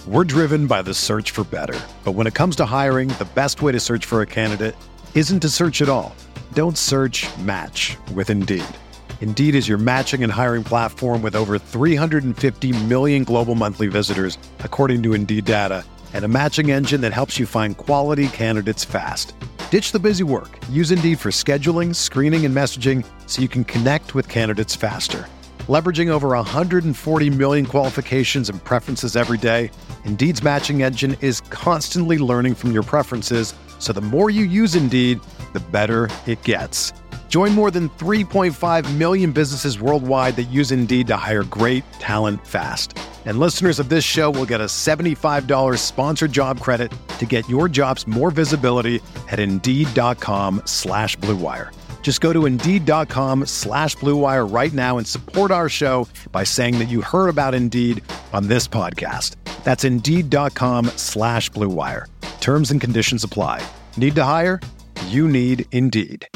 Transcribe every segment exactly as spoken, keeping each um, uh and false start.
We're driven by the search for better. But when it comes to hiring, the best way to search for a candidate isn't to search at all. Don't search, match with Indeed. Indeed is your matching and hiring platform with over three hundred fifty million global monthly visitors, according to Indeed data, and a matching engine that helps you find quality candidates fast. Ditch the busy work. Use Indeed for scheduling, screening, and messaging so you can connect with candidates faster. Leveraging over one hundred forty million qualifications and preferences every day, Indeed's matching engine is constantly learning from your preferences, so the more you use Indeed, the better it gets. Join more than three point five million businesses worldwide that use Indeed to hire great talent fast. And listeners of this show will get a seventy-five dollars sponsored job credit to get your jobs more visibility at Indeed.com slash Blue Wire. Just go to Indeed.com slash Blue Wire right now and support our show by saying that you heard about Indeed on this podcast. That's Indeed.com slash Blue Wire. Terms and conditions apply. Need to hire? You need Indeed.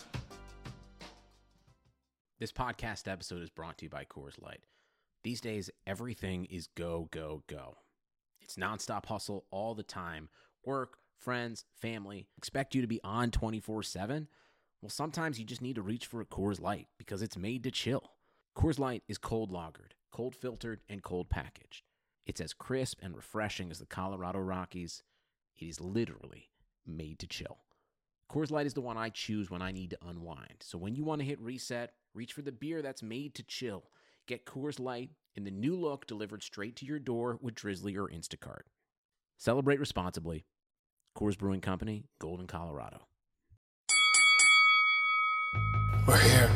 This podcast episode is brought to you by Coors Light. These days, everything is go, go, go. It's nonstop hustle all the time. Work, friends, family, expect you to be on twenty-four seven. Well, sometimes you just need to reach for a Coors Light because it's made to chill. Coors Light is cold lagered, cold filtered, and cold packaged. It's as crisp and refreshing as the Colorado Rockies. It is literally made to chill. Coors Light is the one I choose when I need to unwind. So when you want to hit reset, reach for the beer that's made to chill. Get Coors Light in the new look delivered straight to your door with Drizzly or Instacart. Celebrate responsibly. Coors Brewing Company, Golden, Colorado. We're here.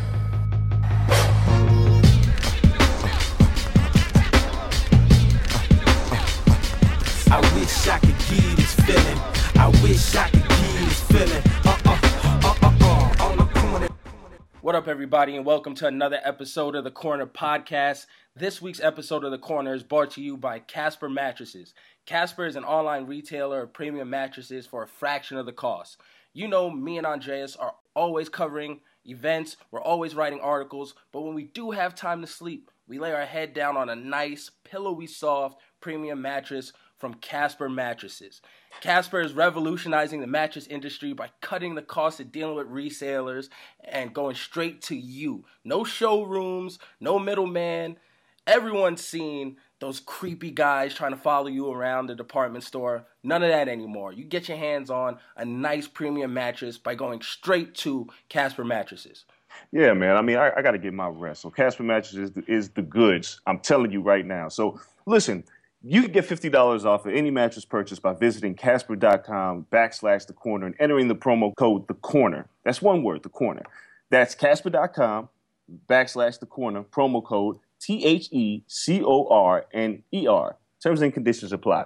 I wish I could give this feeling. I wish I could give this feeling. Uh uh uh uh uh on the corner. What up, everybody, and welcome to another episode of the Corner Podcast. This week's episode of the Corner is brought to you by Casper Mattresses. Casper is an online retailer of premium mattresses for a fraction of the cost. You know, me and Andreas are always covering events, we're always writing articles, but when we do have time to sleep, we lay our head down on a nice, pillowy soft, premium mattress from Casper Mattresses. Casper is revolutionizing the mattress industry by cutting the cost of dealing with resellers and going straight to you. No showrooms, no middleman. Everyone's seen those creepy guys trying to follow you around the department store. None of that anymore. You get your hands on a nice premium mattress by going straight to Casper Mattresses. Yeah, man. I mean, I, I got to get my rest. So Casper Mattresses is the, is the goods. I'm telling you right now. So listen, you can get fifty dollars off of any mattress purchase by visiting Casper.com backslash the corner and entering the promo code the corner. That's one word, the corner. That's Casper.com backslash the corner, promo code T H E C O R N E R. Terms and conditions apply.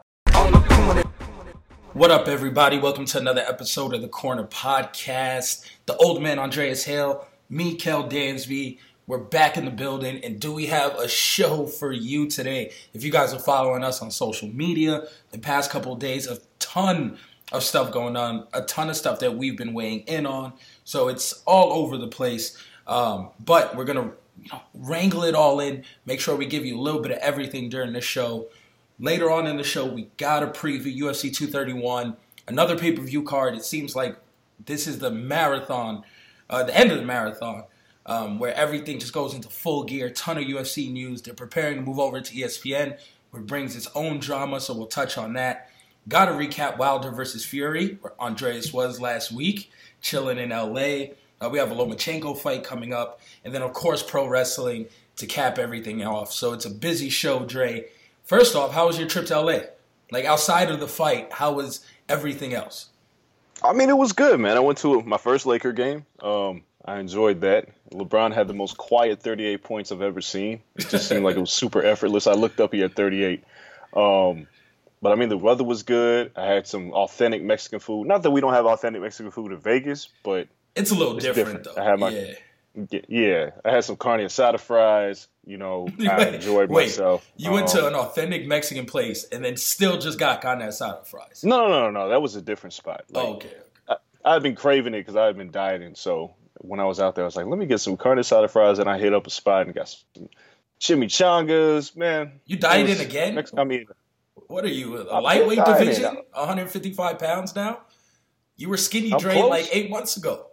What up, everybody? Welcome to another episode of the Corner Podcast. The old man, Andreas Hale, me, Kel Dansby. We're back in the building, and do we have a show for you today? If you guys are following us on social media, the past couple of days, a ton of stuff going on, a ton of stuff that we've been weighing in on. So it's all over the place. Um, but we're going to you know, wrangle it all in, make sure we give you a little bit of everything during this show. Later on in the show, we got to preview U F C two thirty-one, another pay-per-view card. It seems like this is the marathon, uh, the end of the marathon, um, where everything just goes into full gear. Ton of U F C news. They're preparing to move over to E S P N, where it brings its own drama, so we'll touch on that. Got to recap Wilder versus Fury, where Andreas was last week, chilling in L A. Uh, we have a Lomachenko fight coming up, and then, of course, pro wrestling to cap everything off. So it's a busy show, Dre. First off, how was your trip to L A? Like, outside of the fight, how was everything else? I mean, it was good, man. I went to my first Laker game. Um, I enjoyed that. LeBron had the most quiet thirty-eight points I've ever seen. It just seemed like it was super effortless. I looked up, he had thirty-eight. Um, but, I mean, the weather was good. I had some authentic Mexican food. Not that we don't have authentic Mexican food in Vegas, but it's a little it's different, different, though. I had my, yeah. Yeah. I had some carne asada fries. You know, I enjoyed Wait, myself. You went um, to an authentic Mexican place and then still just got carne asada fries. No, no, no, no. That was a different spot. Like, oh, okay. I, I've been craving it because I've been dieting. So when I was out there, I was like, let me get some carne asada fries. And I hit up a spot and got some chimichangas. Man. You dieted again? Mex- I mean, What are you, a I'm lightweight dying. division? one hundred fifty-five pounds now? You were skinny I'm Dre close. like eight months ago.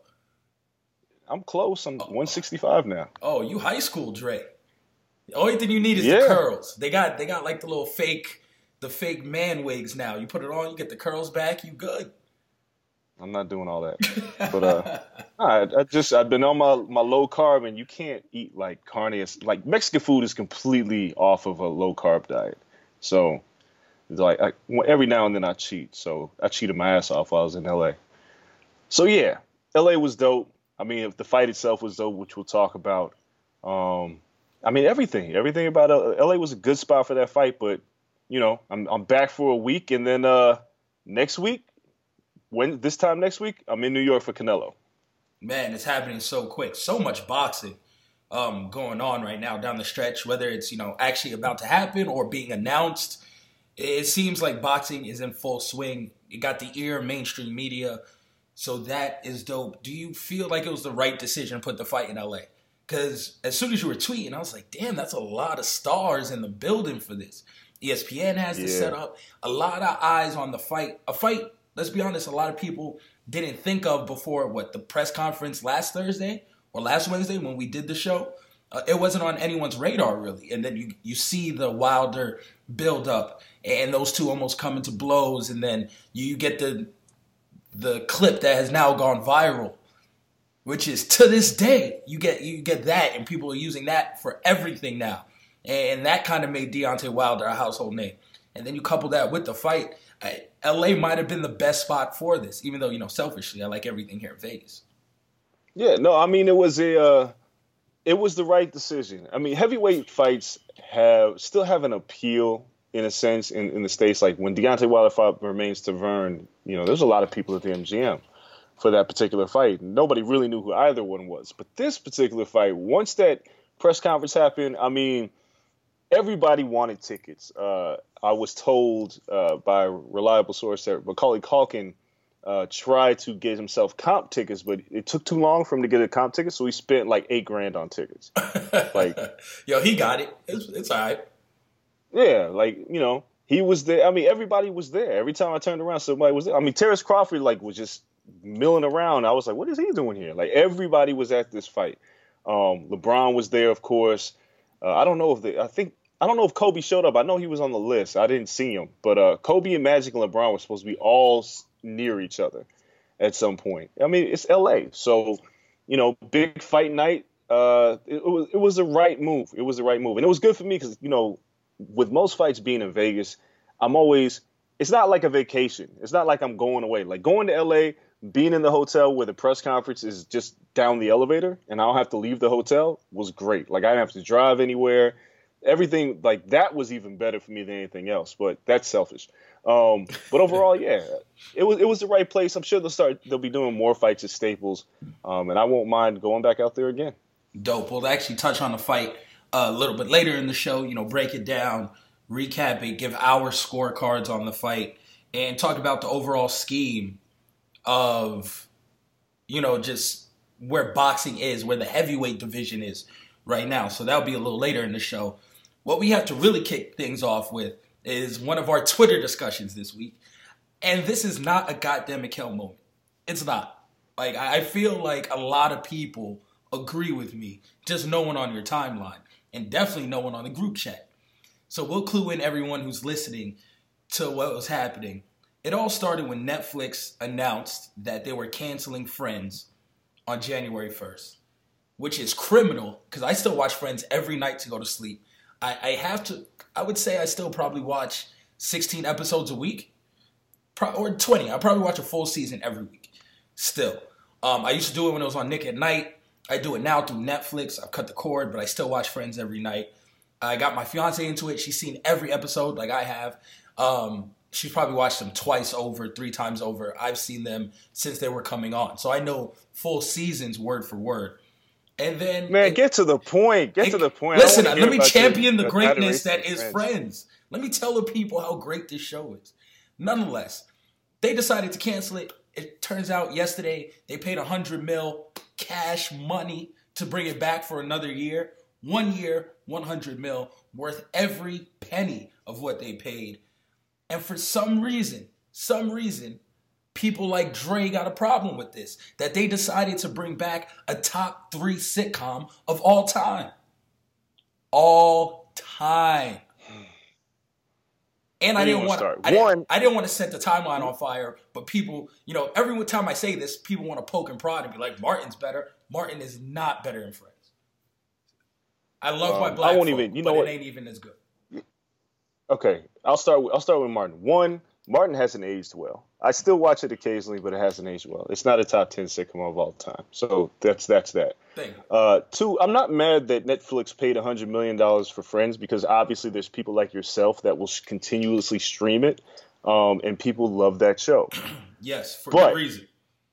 I'm close. I'm one sixty-five now. Oh, you high school Dre. The only thing you need is Yeah. the curls. They got they got like the little fake the fake man wigs now. You put it on, you get the curls back, you good. I'm not doing all that. But uh, I, I just I've been on my, my low carb, and you can't eat like carne. Like Mexican food is completely off of a low carb diet. So it's like I, every now and then I cheat. So I cheated my ass off while I was in L A. So yeah, L A was dope. I mean, if the fight itself was dope, which we'll talk about. Um, I mean, everything, everything about L A was a good spot for that fight. But you know, I'm I'm back for a week, and then uh, next week. When this time next week, I'm in New York for Canelo. Man, it's happening so quick. So much boxing um, going on right now down the stretch, whether it's, you know, actually about to happen or being announced. It seems like boxing is in full swing. You got the ear of mainstream media, so that is dope. Do you feel like it was the right decision to put the fight in L A? Because as soon as you were tweeting, I was like, damn, that's a lot of stars in the building for this. E S P N has this Yeah. set up. A lot of eyes on the fight. A fight, let's be honest, a lot of people didn't think of before, what, the press conference last Thursday or last Wednesday when we did the show. Uh, it wasn't on anyone's radar, really. And then you, you see the Wilder build up, and those two almost come into blows, and then you get the the clip that has now gone viral, which is to this day, you get you get that, and people are using that for everything now. And that kind of made Deontay Wilder a household name. And then you couple that with the fight, I, L A might have been the best spot for this, even though, you know, selfishly, I like everything here in Vegas. Yeah, no, I mean, it was a, uh, it was the right decision. I mean, heavyweight fights have still have an appeal in a sense in, in the States. Like when Deontay Wilder fought Romains Taverne, you know, there's a lot of people at the M G M for that particular fight. Nobody really knew who either one was. But this particular fight, once that press conference happened, I mean, everybody wanted tickets. Uh, I was told uh, by a reliable source that Macaulay Culkin uh, tried to get himself comp tickets, but it took too long for him to get a comp ticket, so he spent like eight grand on tickets. Like, yo, he got it. It's, it's all right. Yeah, like, you know, he was there. I mean, everybody was there. Every time I turned around, somebody was there. I mean, Terrence Crawford, like, was just milling around. I was like, what is he doing here? Like, everybody was at this fight. Um, LeBron was there, of course. Uh, I don't know if they, I think, I don't know if Kobe showed up. I know he was on the list. I didn't see him. But uh, Kobe and Magic and LeBron were supposed to be all near each other at some point. I mean, it's L A. So, you know, big fight night. Uh, it, it was it was the right move. It was the right move. And it was good for me because, you know, with most fights being in Vegas, I'm always, it's not like a vacation. It's not like I'm going away. Like going to L A, being in the hotel where the press conference is just down the elevator and I don't have to leave the hotel was great. Like I didn't have to drive anywhere. Everything like that was even better for me than anything else, but that's selfish. Um, but overall, yeah, it was it was the right place. I'm sure they'll start. They'll be doing more fights at Staples, um, and I won't mind going back out there again. Dope. We'll actually touch on the fight a little bit later in the show. You know, break it down, recap it, give our scorecards on the fight, and talk about the overall scheme of, you know, just where boxing is, where the heavyweight division is right now. So that'll be a little later in the show. What we have to really kick things off with is one of our Twitter discussions this week. And this is not a goddamn Mikhail moment. It's not. Like, I feel like a lot of people agree with me, just no one on your timeline, and definitely no one on the group chat. So we'll clue in everyone who's listening to what was happening. It all started when Netflix announced that they were canceling Friends on January first, which is criminal because I still watch Friends every night to go to sleep. I, I have to, I would say I still probably watch sixteen episodes a week, Pro, or twenty. I probably watch a full season every week still. Um, I used to do it when it was on Nick at Night. I do it now through Netflix. I've cut the cord, but I still watch Friends every night. I got my fiance into it. She's seen every episode like I have. Um, she's probably watched them twice over, three times over. I've seen them since they were coming on. So I know full seasons word for word. And then, man, it, get to the point. Get it, to the point. Listen, let me champion the, the greatness that is Friends. Friends. Let me tell the people how great this show is. Nonetheless, they decided to cancel it. It turns out yesterday they paid one hundred mil cash money to bring it back for another year. One year, one hundred mil, worth every penny of what they paid. And for some reason, some reason, people like Dre got a problem with this. That they decided to bring back a top three sitcom of all time. All time. And I didn't want to. I didn't, I didn't want to set the timeline on fire, but people, you know, every time I say this, people want to poke and prod and be like, "Martin's better." Martin is not better than Friends. I love um, my black I won't folk, even, you know but what? It ain't even as good. Okay, I'll start. With, I'll start with Martin. One, Martin hasn't aged well. I still watch it occasionally, but it hasn't aged well. It's not a top ten sitcom of all time. So that's that's that. Uh, two, I'm not mad that Netflix paid one hundred million dollars for Friends because obviously there's people like yourself that will continuously stream it, um, and people love that show. Yes, for but good reason.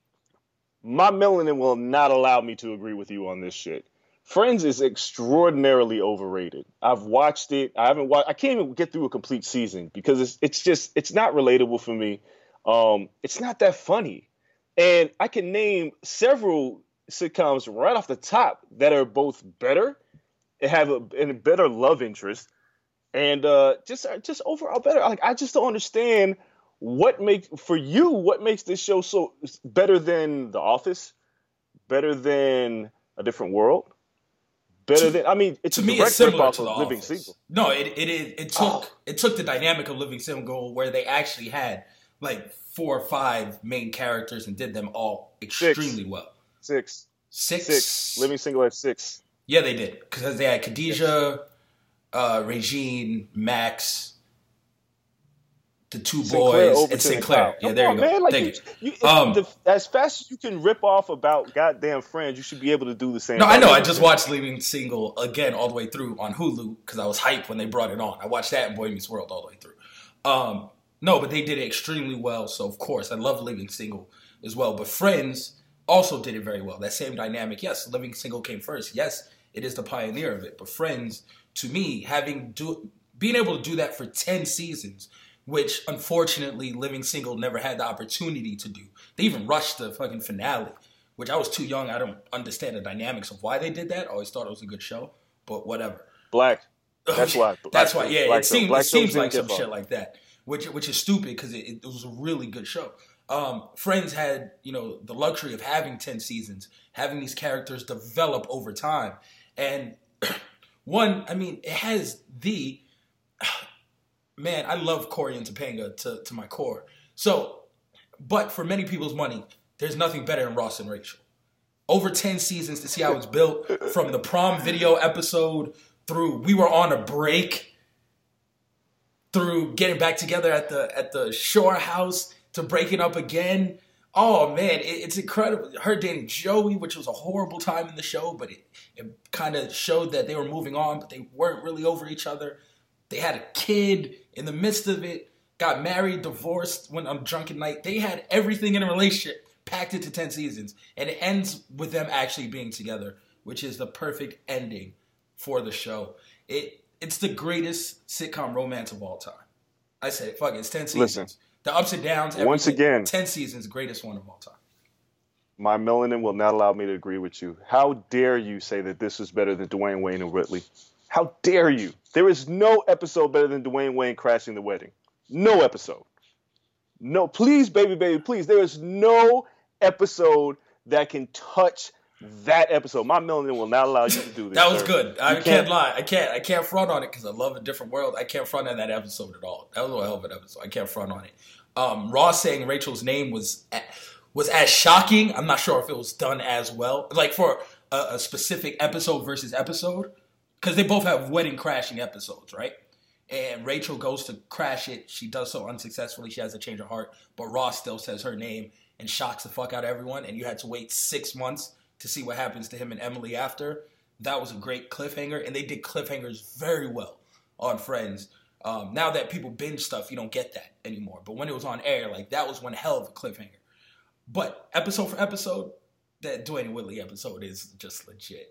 My melanin will not allow me to agree with you on this shit. Friends is extraordinarily overrated. I've watched it. I haven't watched. I can't even get through a complete season because it's it's just it's not relatable for me. Um, it's not that funny, and I can name several sitcoms right off the top that are both better, and have a, and a better love interest, and uh, just just overall better. Like I just don't understand what makes for you what makes this show so better than The Office, better than A Different World. Better than I mean, it's to a me, direct it's similar to of The Living Office. Single. No, it it it, it took oh. it took the dynamic of Living Single where they actually had like four or five main characters and did them all extremely six. well. Six, six, six. Living Single had six. Yeah, they did because they had Khadijah, uh, Regine, Max, the two Sinclair boys, and Sinclair. Yeah, there on, you go. Man, like Thank you, you. you Um, the, as fast as you can rip off about goddamn Friends, you should be able to do the same. No, I know. I just watched Living Single again all the way through on Hulu because I was hyped when they brought it on. I watched that and Boy Meets World all the way through. Um, no, but they did it extremely well. So of course, I love Living Single as well. But Friends also did it very well. That same dynamic. Yes, Living Single came first. Yes, it is the pioneer of it. But Friends, to me, having do being able to do that for ten seasons. Which, unfortunately, Living Single never had the opportunity to do. They even rushed the fucking finale, which I was too young. I don't understand the dynamics of why they did that. I always thought it was a good show, but whatever. Black. That's why. Black That's why, yeah. Black it seems, Black it seems like some shit shit like that, which which is stupid because it, it was a really good show. Um, Friends had, you know, the luxury of having ten seasons, having these characters develop over time. And one, I mean, it has the... Man, I love Corey and Topanga to, to my core. So, but for many people's money, there's nothing better than Ross and Rachel. Over ten seasons to see how it's built, from the prom video episode through we were on a break, through getting back together at the at the Shore House to breaking up again. Oh man, it, it's incredible. Her dating Joey, which was a horrible time in the show, but it, it kind of showed that they were moving on, but they weren't really over each other. They had a kid in the midst of it, got married, divorced, went on a drunken night. They had everything in a relationship packed into ten seasons. And it ends with them actually being together, which is the perfect ending for the show. It It's the greatest sitcom romance of all time. I say, fuck it, it's ten seasons. Listen, the ups and downs, once again, ten seasons, greatest one of all time. My melanin will not allow me to agree with you. How dare you say that this is better than Dwayne Wayne and Whitley? How dare you? There is no episode better than Dwayne Wayne crashing the wedding. No episode. No, please, baby, baby, please. There is no episode that can touch that episode. My melanin will not allow you to do this. That was sir. good. I you can't, can't lie. I can't. I can't front on it because I love A Different World. I can't front on that episode at all. That was a hell of an episode. I can't front on it. Um, Ross saying Rachel's name was was as shocking. I'm not sure if it was done as well. Like for a, a specific episode versus episode. Because they both have wedding crashing episodes, right? And Rachel goes to crash it. She does so unsuccessfully. She has a change of heart. But Ross still says her name and shocks the fuck out of everyone. And you had to wait six months to see what happens to him and Emily after. That was a great cliffhanger. And they did cliffhangers very well on Friends. Um, now that people binge stuff, you don't get that anymore. But when it was on air, like that was one hell of a cliffhanger. But episode for episode, that Dwayne and Whitley episode is just legit.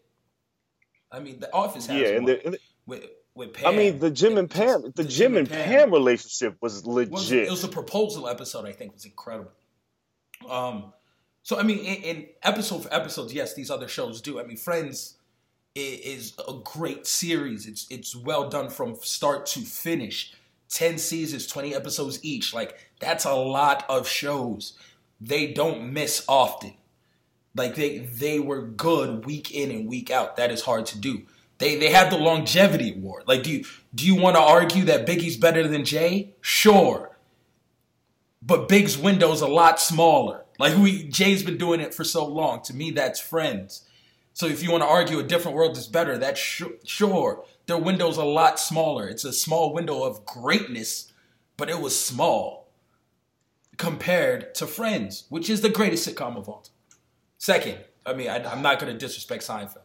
I mean, The Office has yeah, and one the, and the, with, with Pam. I mean, the Jim and Pam, the, the Jim, Jim and Pam, Pam relationship was legit. Was, it was a proposal episode, I think, was incredible. Um, so, I mean, in, in episode for episodes, yes, these other shows do. I mean, Friends is, is a great series. It's it's well done from start to finish. ten seasons, twenty episodes each. Like, that's a lot of shows. They don't miss often. Like, they they were good week in and week out. That is hard to do. They they have the longevity award. Like, do you, do you want to argue that Biggie's better than Jay? Sure. But Big's window's a lot smaller. Like, we Jay's been doing it for so long. To me, that's Friends. So if you want to argue a different world is better, that's sh- sure. Their window's a lot smaller. It's a small window of greatness, but it was small compared to Friends, which is the greatest sitcom of all time. Second, I mean, I, I'm not going to disrespect Seinfeld.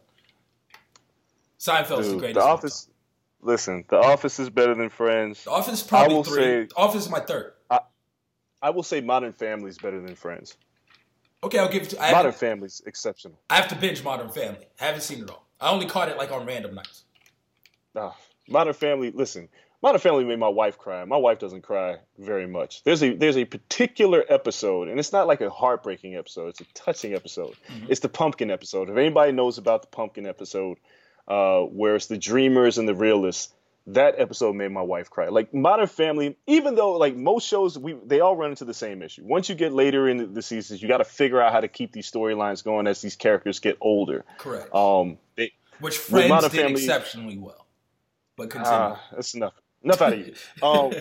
Seinfeld's Dude, the greatest. The Office. Listen, The Office is better than Friends. The Office is probably I will three. Say, The Office is my third. I, I will say Modern Family is better than Friends. Okay, I'll give it to I Modern Family is exceptional. I have to binge Modern Family. I haven't seen it all. I only caught it like on random nights. Oh, Modern Family. Listen, Modern Family made my wife cry. My wife doesn't cry very much. There's a there's a particular episode, and it's not like a heartbreaking episode. It's a touching episode. Mm-hmm. It's the pumpkin episode. If anybody knows about the pumpkin episode, uh, where it's the dreamers and the realists, that episode made my wife cry. Like, Modern Family, even though like most shows, we they all run into the same issue. Once you get later in the seasons, you got to figure out how to keep these storylines going as these characters get older. Correct. Um, they, Which Friends Modern did Family, exceptionally well. But continue. Uh, that's enough. Enough out of you. Um,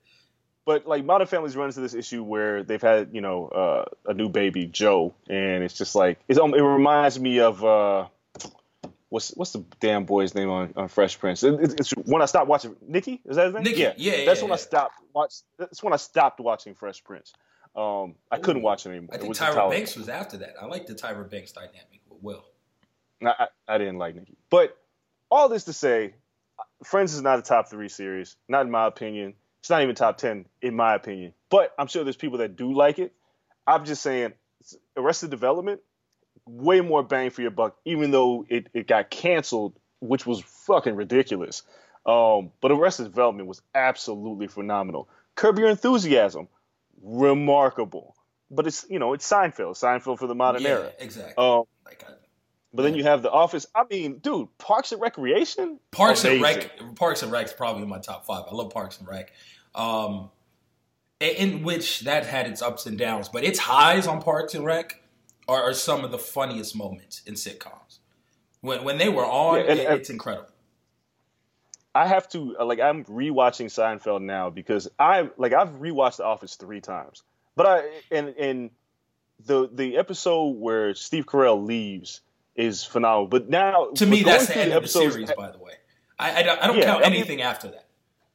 but like Modern Family's run into this issue where they've had, you know, uh, a new baby, Joe, and it's just like it's, um, it reminds me of uh, what's what's the damn boy's name on, on Fresh Prince? It, it's, it's when I stopped watching Nikki. Is that his name? Nikki. Yeah, yeah, That's yeah, when yeah. I stopped watch. That's when I stopped watching Fresh Prince. Um, I Ooh, couldn't watch it anymore. I it think was Tyra intolerable. Banks was after that. I like the Tyra Banks dynamic with Will. I, I, I didn't like Nikki, but all this to say, Friends is not a top three series, not in my opinion. It's not even top ten in my opinion. But I'm sure there's people that do like it. I'm just saying, Arrested Development, way more bang for your buck, even though it, it got canceled, which was fucking ridiculous. Um, but Arrested Development was absolutely phenomenal. Curb Your Enthusiasm, remarkable. But it's, you know, it's Seinfeld. Seinfeld for the modern yeah, era. exactly. Um, like I, But then you have The Office. I mean, dude, Parks and Recreation? Parks and Amazing. Rec. Parks and Rec is probably in my top five. I love Parks and Rec. Um, in which that had its ups and downs, but its highs on Parks and Rec are, are some of the funniest moments in sitcoms. When when they were on, Yeah, and- it, and- it's incredible. I have to, like, I'm rewatching Seinfeld now because I, like, I've rewatched The Office three times. But I, and, and the, the episode where Steve Carell leaves is phenomenal. But now, To me, going that's the through end of the episodes- series, by the way. I, I, don't- I don't Yeah, count I mean- anything after that.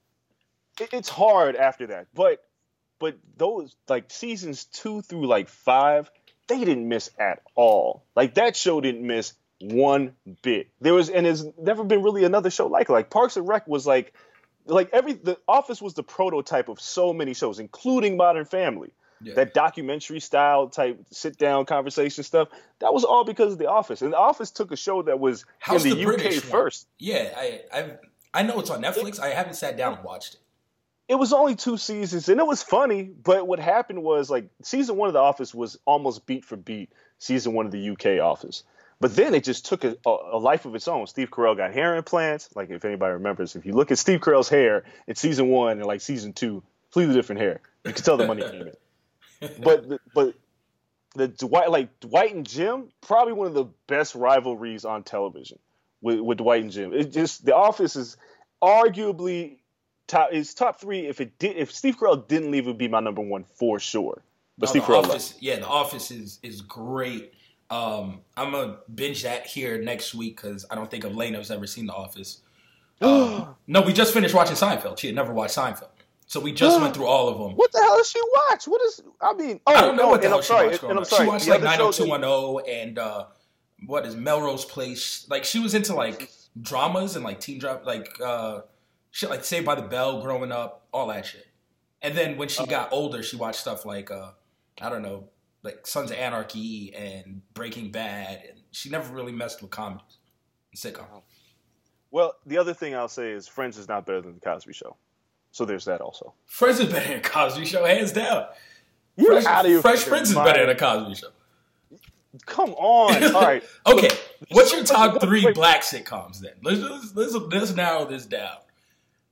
it- it's hard after that, but but those like seasons two through like five, they didn't miss at all. Like that show didn't miss one bit. There was and there's never been really another show like it. Like Parks and Rec was like like every the Office was the prototype of so many shows, including Modern Family. Yeah. That documentary style type sit down conversation stuff, that was all because of The Office. And The Office took a show that was How's in the, the U K British one? first. Yeah, I I I know it's on Netflix. I haven't sat down and watched it. It was only two seasons, and it was funny. But what happened was, like, season one of The Office was almost beat for beat season one of the U K Office. But then it just took a, a life of its own. Steve Carell got hair implants. Like, if anybody remembers, if you look at Steve Carell's hair in season one and, like, season two, completely different hair. You can tell the money came in. But, the, but the Dwight, like, Dwight and Jim, probably one of the best rivalries on television with, with Dwight and Jim. It just, The Office is arguably... Top, it's top three. If it did, if Steve Carell didn't leave, it would be my number one for sure. But No, Steve the Carell Office, left. yeah, The Office is is great. Um, I'm gonna binge that here next week because I don't think Elena's ever seen The Office. Um, no, we just finished watching Seinfeld. She had never watched Seinfeld, so we just went through all of them. What the hell does she watch? What is? I mean, oh, I don't know no, what the and hell I'm she sorry, watched growing and I'm up. sorry. She watched the like other nine show oh two that- one oh and uh, what is Melrose Place? Like she was into like dramas and like teen drama, like uh, shit like Saved by the Bell growing up, all that shit. And then when she got older, she watched stuff like uh, I don't know, like Sons of Anarchy and Breaking Bad, and she never really messed with comedies and sitcoms. Well, the other thing I'll say is Friends is not better than the Cosby Show, so there's that also. Friends is better than Cosby Show, hands down. You're Fresh, out of your Fresh fucking Prince is mind. better than Cosby Show. Come on, all right. Okay, what's your top Wait, three wait. black sitcoms then? Let's let's, let's let's narrow this down.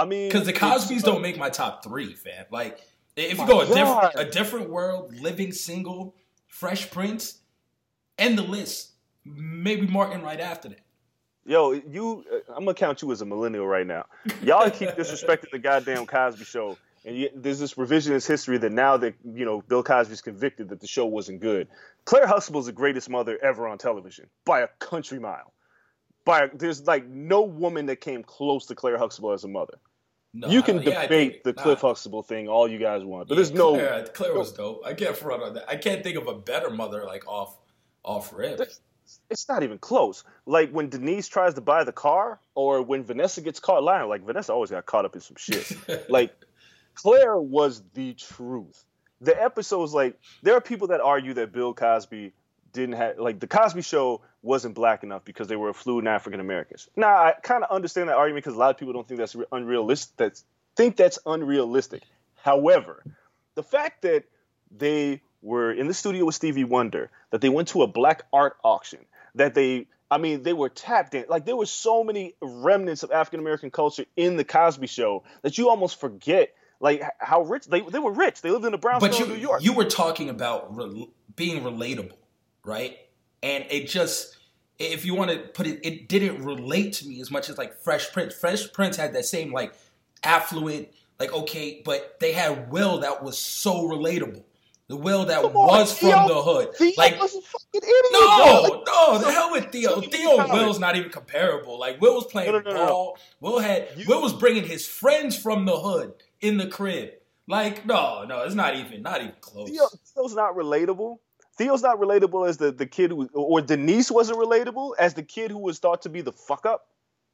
I mean, because the Cosbys don't make my top three, fam. Like, if you go a different a different world, Living Single, Fresh Prince, end the list. Maybe Martin right after that. Yo, you, I'm gonna count you as a millennial right now. Y'all keep disrespecting the goddamn Cosby Show, and you, there's this revisionist history that now that you know Bill Cosby's convicted that the show wasn't good. Claire Huxtable's the greatest mother ever on television by a country mile. By a, there's like no woman that came close to Claire Huxtable as a mother. No, you can yeah, debate the nah. Cliff Huxtable thing all you guys want, but yeah, there's no. Claire, Claire was dope. I can't front on that. I can't think of a better mother like off off rip. It's not even close. Like when Denise tries to buy the car, or when Vanessa gets caught lying. Like Vanessa always got caught up in some shit. Like Claire was the truth. The episodes, like there are people that argue that Bill Cosby didn't have, like the Cosby Show wasn't black enough because they were affluent African Americans. Now I kind of understand that argument because a lot of people don't think that's unrealistic. That think that's unrealistic. However, the fact that they were in the studio with Stevie Wonder, that they went to a black art auction, that they, I mean, they were tapped in. Like, there were so many remnants of African-American culture in the Cosby Show that you almost forget, like, how rich, they they were rich. They lived in the brownstone of New York. You were talking about re- being relatable, right? And it just, if you want to put it, it didn't relate to me as much as, like, Fresh Prince. Fresh Prince had that same, like, affluent, like, okay, but they had Will that was so relatable. The Will that Come was on, from Theo, the hood. Theo like, was a fucking idiot. No, like, no, the hell with Theo. Theo and Will's not even comparable. Like, Will was playing no, no, no, ball. No. Will had you, Will was bringing his friends from the hood in the crib. Like, no, no, it's not even, not even close. Theo, Theo's not relatable. Theo's not relatable as the, the kid who, or Denise wasn't relatable as the kid who was thought to be the fuck up.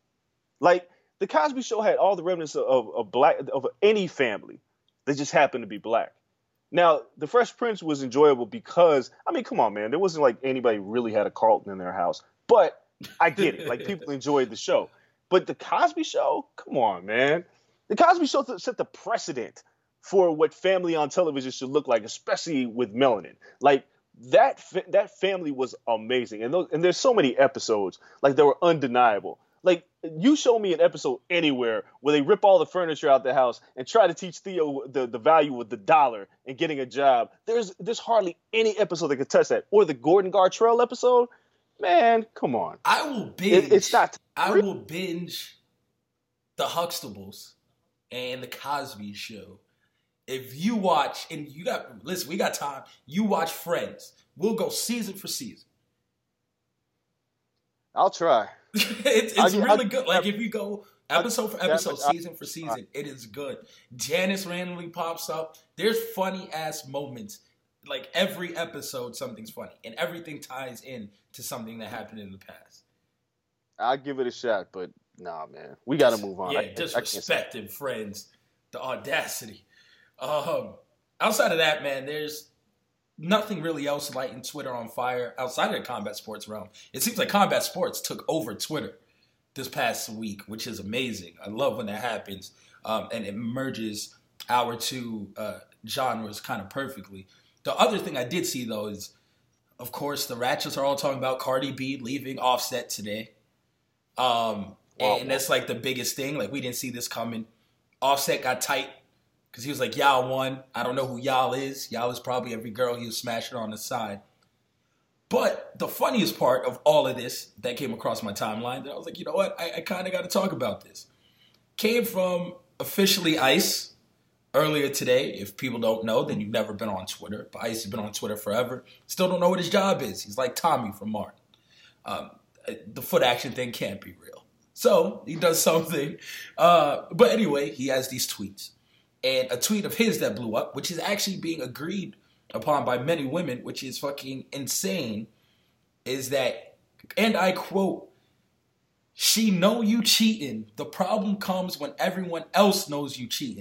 Like, the Cosby Show had all the remnants of, of, of black, of any family that just happened to be black. Now, The Fresh Prince was enjoyable because, I mean, come on, man. There wasn't like anybody really had a Carlton in their house. But I get it. Like, people enjoyed the show. But The Cosby Show, come on, man. The Cosby Show set the precedent for what family on television should look like, especially with melanin. Like, that that family was amazing. And, those, and there's so many episodes, like, that were undeniable. Like, you show me an episode anywhere where they rip all the furniture out the house and try to teach Theo the, the value of the dollar and getting a job. There's there's hardly any episode that could touch that. Or the Gordon Gartrell episode. Man, come on. I will binge. It, it's not. I will binge the Huxtables and the Cosby Show. If you watch, and you got, listen, we got time. You watch Friends. We'll go season for season. I'll try. it's it's I'll, really I'll, good. Like, I'll, if you go episode for episode, I'll, season for season, it is good. Janice randomly pops up. There's funny ass moments. Like, every episode, something's funny, and everything ties in to something that happened in the past. I'll give it a shot, but nah, man, we got to move on. Yeah, I, disrespecting I Friends, the audacity. Um, outside of that, man, there's nothing really else lighting Twitter on fire outside of the combat sports realm. It seems like combat sports took over Twitter this past week, which is amazing. I love when that happens, um, and it merges our two uh, genres kind of perfectly. The other thing I did see, though, is, of course, the Ratchets are all talking about Cardi B leaving Offset today. Um, wow. And that's like the biggest thing. Like, we didn't see this coming. Offset got tight. Because he was like, y'all won. I don't know who y'all is. Y'all is probably every girl he was smashing on the side. But the funniest part of all of this that came across my timeline, that I was like, you know what? I, I kind of got to talk about this. Came from Officially Ice earlier today. If people don't know, then you've never been on Twitter. But Ice has been on Twitter forever. Still don't know what his job is. He's like Tommy from Martin. Um, the foot action thing can't be real. So he does something. Uh, but anyway, he has these tweets. And a tweet of his that blew up, which is actually being agreed upon by many women, which is fucking insane, is that, and I quote, "She know you cheating. The problem comes when everyone else knows you cheating.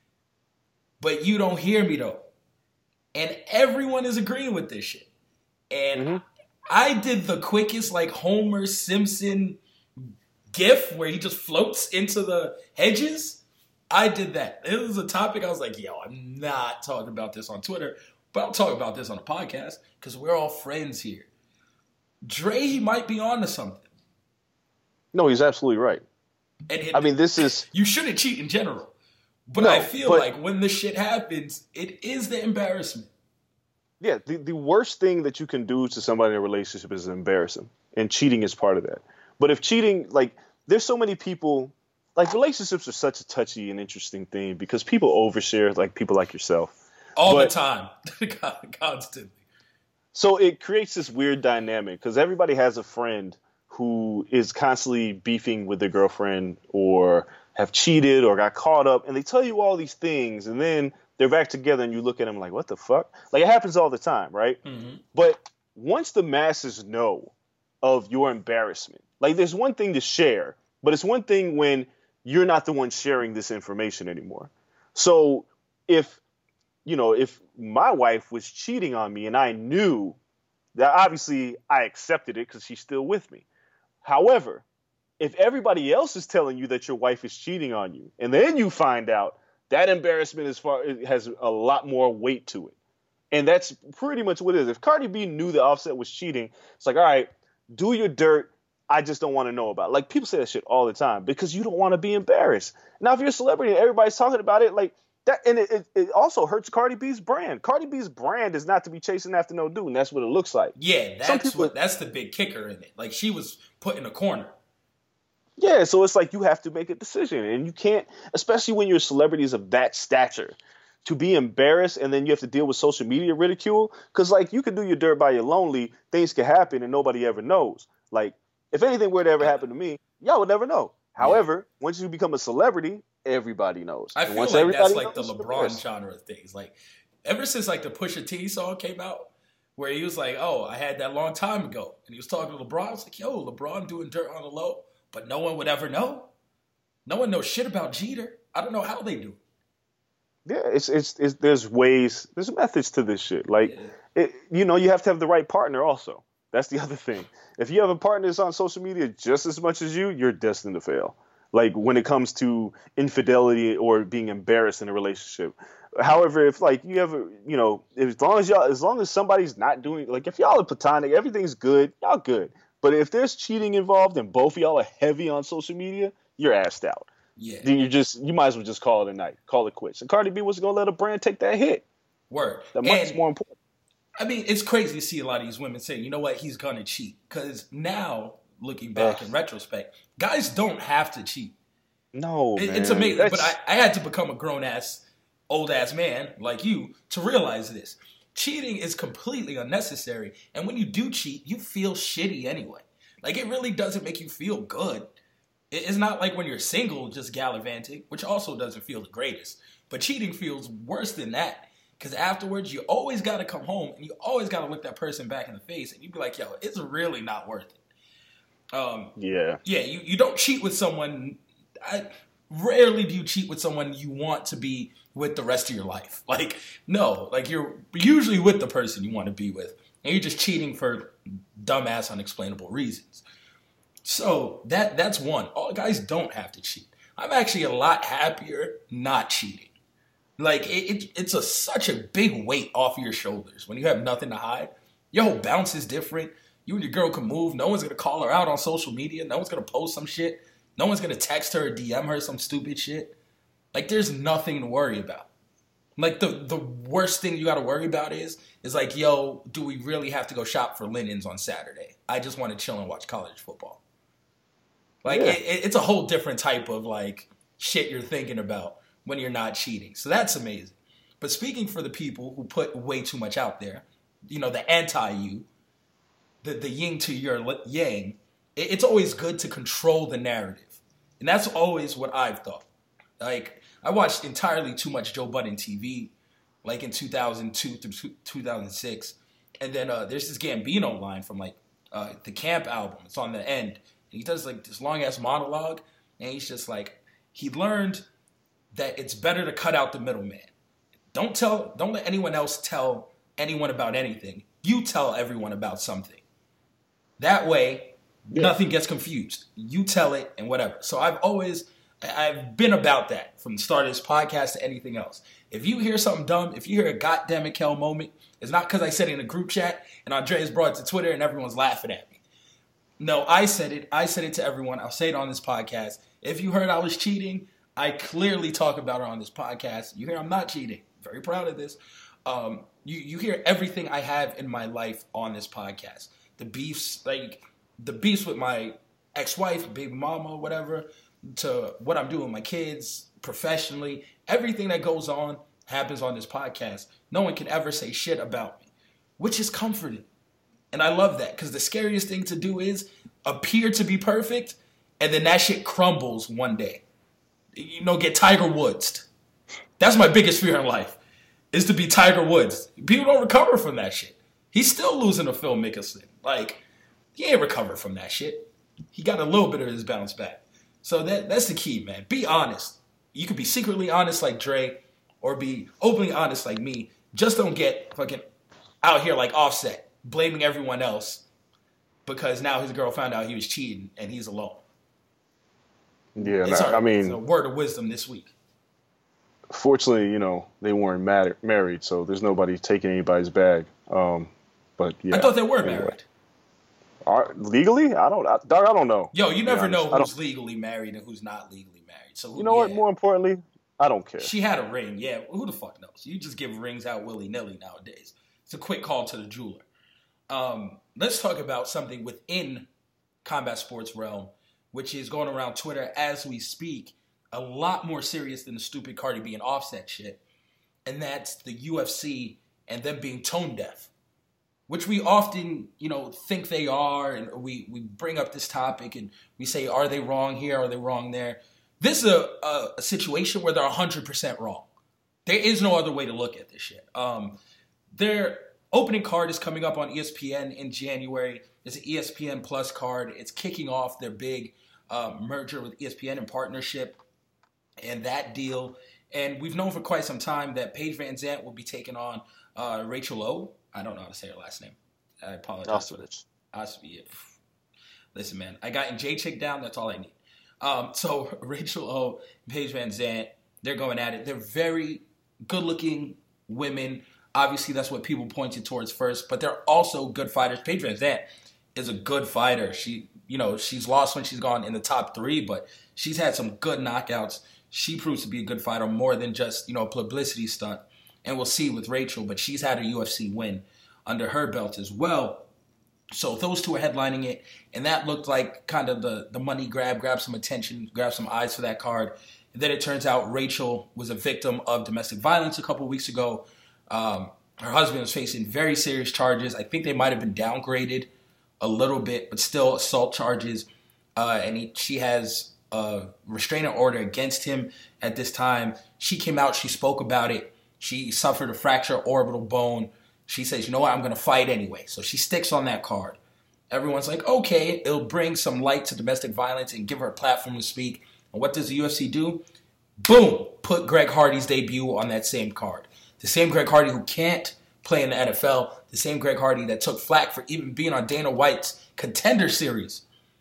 But you don't hear me though." And everyone is agreeing with this shit. And mm-hmm. I did the quickest, like, Homer Simpson gif where he just floats into the hedges. I did that. It was a topic I was like, yo, I'm not talking about this on Twitter, but I'll talk about this on a podcast because we're all friends here. Dre, he might be on to something. No, he's absolutely right. And it, I mean, this is you shouldn't cheat in general, but no, I feel but, like when the shit happens, it is the embarrassment. Yeah, the, the worst thing that you can do to somebody in a relationship is embarrass them, and cheating is part of that. But if cheating, like, there's so many people, like, relationships are such a touchy and interesting thing because people overshare, like people like yourself. All but, the time, constantly. So it creates this weird dynamic because everybody has a friend who is constantly beefing with their girlfriend or have cheated or got caught up, and they tell you all these things, and then they're back together, and you look at them like, what the fuck? Like, it happens all the time, right? Mm-hmm. But once the masses know of your embarrassment, like, there's one thing to share, but it's one thing when you're not the one sharing this information anymore. So if, you know, if my wife was cheating on me and I knew that, obviously I accepted it because she's still with me. However, if everybody else is telling you that your wife is cheating on you, and then you find out, that embarrassment is far, it has a lot more weight to it. And that's pretty much what it is. If Cardi B knew that Offset was cheating, it's like, all right, do your dirt. I just don't want to know about it. Like, people say that shit all the time because you don't want to be embarrassed. Now, if you're a celebrity and everybody's talking about it, like that, and it, it, it also hurts Cardi B's brand. Cardi B's brand is not to be chasing after no dude, and that's what it looks like. Yeah, that's people, what that's the big kicker in it. Like, she was put in a corner. Yeah, so it's like you have to make a decision, and you can't, especially when you're celebrities of that stature, to be embarrassed and then you have to deal with social media ridicule. Because, like, you can do your dirt by your lonely, things can happen and nobody ever knows. Like, if anything were to ever happen to me, y'all would never know. However, yeah. once you become a celebrity, everybody knows. I and feel once like that's like knows, the LeBron genre of things. Like, ever since, like, the Pusha T song came out, where he was like, oh, I had that long time ago. And he was talking to LeBron. I was like, yo, LeBron doing dirt on the low. But no one would ever know. No one knows shit about Jeter. I don't know how they do. Yeah, it's it's, it's there's ways, there's methods to this shit. Like, yeah. it, you know, you have to have the right partner also. That's the other thing. If you have a partner that's on social media just as much as you, you're destined to fail. Like, when it comes to infidelity or being embarrassed in a relationship. However, if, like, you have a, you know, as long as y'all, as long as somebody's not doing, like, if y'all are platonic, everything's good, y'all good. But if there's cheating involved and both of y'all are heavy on social media, you're assed out. Yeah. Then you just you might as well just call it a night, call it quits. And Cardi B was gonna let a brand take that hit. Word. That much more important. I mean, it's crazy to see a lot of these women say, you know what, he's gonna cheat. Because now, looking back uh, in retrospect, guys don't have to cheat. No, it, man. It's amazing. That's... But I, I had to become a grown ass, old ass man like you to realize this. Cheating is completely unnecessary. And when you do cheat, you feel shitty anyway. Like, it really doesn't make you feel good. It's not like when you're single, just gallivanting, which also doesn't feel the greatest. But cheating feels worse than that. Because afterwards, you always got to come home, and you always got to look that person back in the face, and you be like, yo, it's really not worth it. Um, yeah. Yeah, you, you don't cheat with someone. I, rarely do you cheat with someone you want to be with the rest of your life. Like, no. Like, you're usually with the person you want to be with. And you're just cheating for dumbass, unexplainable reasons. So that that's one. All guys don't have to cheat. I'm actually a lot happier not cheating. Like, it, it, it's a such a big weight off your shoulders when you have nothing to hide. Your whole bounce is different. You and your girl can move. No one's going to call her out on social media. No one's going to post some shit. No one's going to text her or D M her some stupid shit. Like, there's nothing to worry about. Like, the, the worst thing you got to worry about is, is like, yo, do we really have to go shop for linens on Saturday? I just want to chill and watch college football. Like, yeah. it, it's a whole different type of, like, shit you're thinking about when you're not cheating. So that's amazing. But speaking for the people who put way too much out there, you know, the anti-you, the, the yin to your yang, it, it's always good to control the narrative. And that's always what I've thought. Like, I watched entirely too much Joe Budden T V, like in two thousand two through two thousand six. And then uh, there's this Gambino line from, like, uh, the Camp album. It's on the end. And he does, like, this long-ass monologue. And he's just like, he learned that it's better to cut out the middleman. Don't tell, don't let anyone else tell anyone about anything. You tell everyone about something. That way, yeah. nothing gets confused. You tell it and whatever. So I've always... I've been about that from the start of this podcast to anything else. If you hear something dumb, if you hear a goddamn it, Kel moment, it's not because I said it in a group chat and Andreas brought it to Twitter and everyone's laughing at me. No, I said it. I said it to everyone. I'll say it on this podcast. If you heard I was cheating, I clearly talk about it on this podcast. You hear I'm not cheating. Very proud of this. Um, you, you hear everything I have in my life on this podcast. The beefs, like the beefs with my ex-wife, baby mama, whatever, to what I'm doing with my kids, professionally. Everything that goes on happens on this podcast. No one can ever say shit about me, which is comforting. And I love that, because the scariest thing to do is appear to be perfect, and then that shit crumbles one day. You know, get Tiger Woods. That's my biggest fear in life, is to be Tiger Woods. People don't recover from that shit. He's still losing to Phil Mickelson. Like, he ain't recovered from that shit. He got a little bit of his bounce back. So that that's the key, man. Be honest. You could be secretly honest like Dre, or be openly honest like me. Just don't get fucking out here like Offset, blaming everyone else because now his girl found out he was cheating and he's alone. Yeah, it's nah, our, I mean, it's a word of wisdom this week. Fortunately, you know, they weren't mad- married, so there's nobody taking anybody's bag. Um, but yeah, I thought they were anyway. married. Are, legally? I don't, I, dog, I don't know. Yo, you never know I who's don't, legally married and who's not legally married. So who, you know yeah. what? More importantly, I don't care. She had a ring. Yeah, who the fuck knows? You just give rings out willy nilly nowadays. It's a quick call to the jeweler. Um, let's talk about something within combat sports realm, which is going around Twitter as we speak, a lot more serious than the stupid Cardi B and Offset shit. And that's the U F C and them being tone deaf, which we often, you know, think they are. And we, we bring up this topic and we say, are they wrong here? Are they wrong there? This is a, a, a situation where they're one hundred percent wrong. There is no other way to look at this shit. Um, their opening card is coming up on E S P N in January. It's an E S P N Plus card. It's kicking off their big uh, merger with E S P N and partnership and that deal. And we've known for quite some time that Paige Van Zandt will be taking on uh, Rachel O. I don't know how to say her last name. I apologize for this. Ostovich. Listen, man, I got J-Chick down. That's all I need. Um, so Rachel O, Paige Van Zandt, they're going at it. They're very good-looking women. Obviously, that's what people pointed towards first, but they're also good fighters. Paige Van Zandt is a good fighter. She, you know, she's lost when she's gone in the top three, but she's had some good knockouts. She proves to be a good fighter more than just, you know, a publicity stunt. And we'll see with Rachel, but she's had a U F C win under her belt as well. So those two are headlining it, and that looked like kind of the, the money grab, grab some attention, grab some eyes for that card. And then it turns out Rachel was a victim of domestic violence a couple of weeks ago. Um, her husband was facing very serious charges. I think they might have been downgraded a little bit, but still assault charges. Uh, and he, she has a restraining order against him at this time. She came out, she spoke about it. She suffered a fractured orbital bone. She says, you know what, I'm going to fight anyway. So she sticks on that card. Everyone's like, okay, it'll bring some light to domestic violence and give her a platform to speak. And what does the U F C do? Boom, put Greg Hardy's debut on that same card. The same Greg Hardy who can't play in the N F L. The same Greg Hardy that took flack for even being on Dana White's Contender Series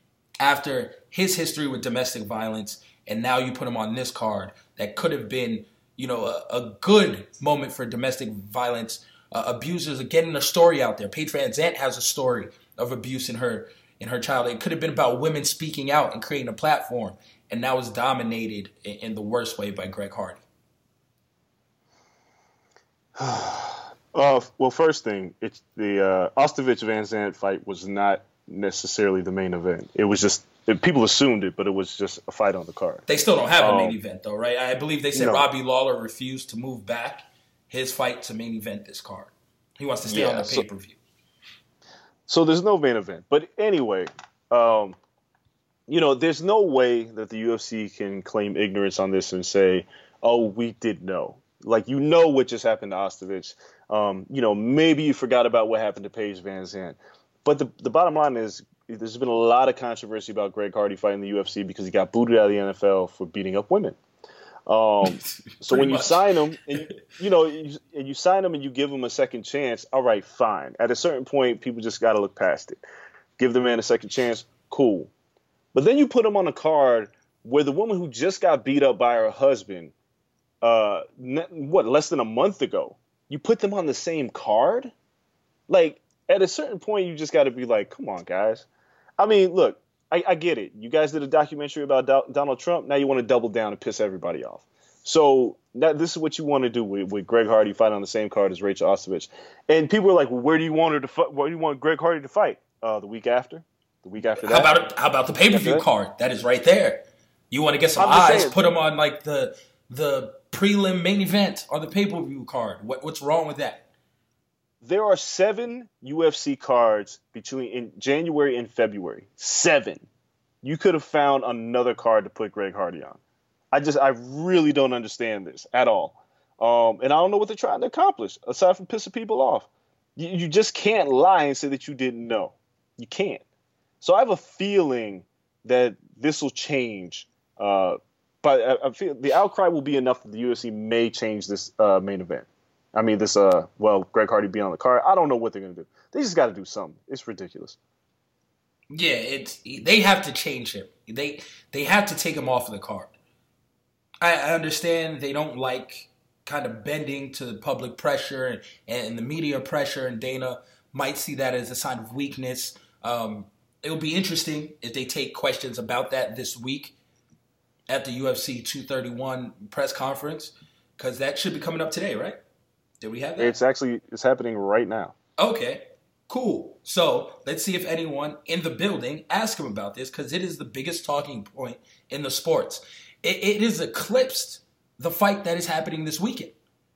after his history with domestic violence. And now you put him on this card that could have been, you know, a, a good moment for domestic violence uh, abusers are getting a story out there. Paige Van Zandt has a story of abuse in her in her childhood. It could have been about women speaking out and creating a platform. And now it's dominated in, in the worst way by Greg Hardy. Uh, well, first thing, it's the uh, Ostovich Van Zandt fight was not necessarily the main event. It was just it, people assumed it, but it was just a fight on the card. They still don't have um, a main event, though, right? I believe they said no. Robbie Lawler refused to move back his fight to main event this card. He wants to stay yeah, on the so, pay per view. So there's no main event, but anyway, um, you know, there's no way that the U F C can claim ignorance on this and say, "Oh, we did know." Like, you know what just happened to Ostovich. Um, you know, maybe you forgot about what happened to Paige Van Zandt. But the the bottom line is there's been a lot of controversy about Greg Hardy fighting the U F C because he got booted out of the N F L for beating up women. Um, so when you much. sign him, and you, you know, you, and you sign him and you give him a second chance, all right, fine. At a certain point, people just got to look past it. Give the man a second chance, cool. But then you put him on a card where the woman who just got beat up by her husband, uh, what, less than a month ago, you put them on the same card? Like, at a certain point, you just got to be like, come on, guys. I mean, look, I, I get it. You guys did a documentary about Do- Donald Trump. Now you want to double down and piss everybody off. So that, this is what you want to do with, with Greg Hardy fighting on the same card as Rachel Ostovich. And people are like, well, where do you want her to fight? Where do you want Greg Hardy to fight? Uh, the week after? The week after that? How about how about the pay-per-view card? That is right there. You want to get some eyes, saying, put them on like the the prelim main event or the pay-per-view card. What, what's wrong with that? There are seven U F C cards between in January and February. Seven. You could have found another card to put Greg Hardy on. I just, I really don't understand this at all. Um, and I don't know what they're trying to accomplish, aside from pissing people off. You, you just can't lie and say that you didn't know. You can't. So I have a feeling that this will change. Uh, but I, I feel the outcry will be enough that the U F C may change this uh, main event. I mean, this, uh, well, Greg Hardy being on the card. I don't know what they're going to do. They just got to do something. It's ridiculous. Yeah, it's they have to change him. They they have to take him off of the card. I, I understand they don't like kind of bending to the public pressure and, and the media pressure, and Dana might see that as a sign of weakness. Um, it'll be interesting if they take questions about that this week at the U F C two thirty-one press conference, because that should be coming up today, right? Did we have that? It's actually it's happening right now. Okay, cool. So let's see if anyone in the building asks him about this, because it is the biggest talking point in the sports. It, it is eclipsed the fight that is happening this weekend,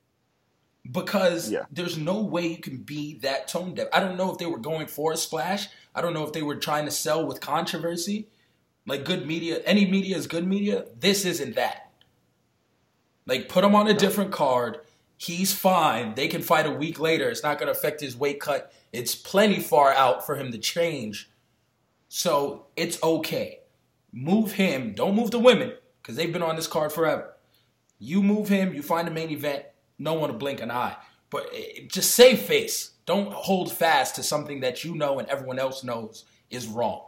because yeah. there's no way you can be that tone deaf. I don't know if they were going for a splash. I don't know if they were trying to sell with controversy. Like good media, any media is good media. This isn't that. Like put him on a different card. He's fine. They can fight a week later. It's not going to affect his weight cut. It's plenty far out for him to change. So it's okay. Move him. Don't move the women, because they've been on this card forever. You move him. You find a main event. No one will blink an eye. But just save face. Don't hold fast to something that you know and everyone else knows is wrong.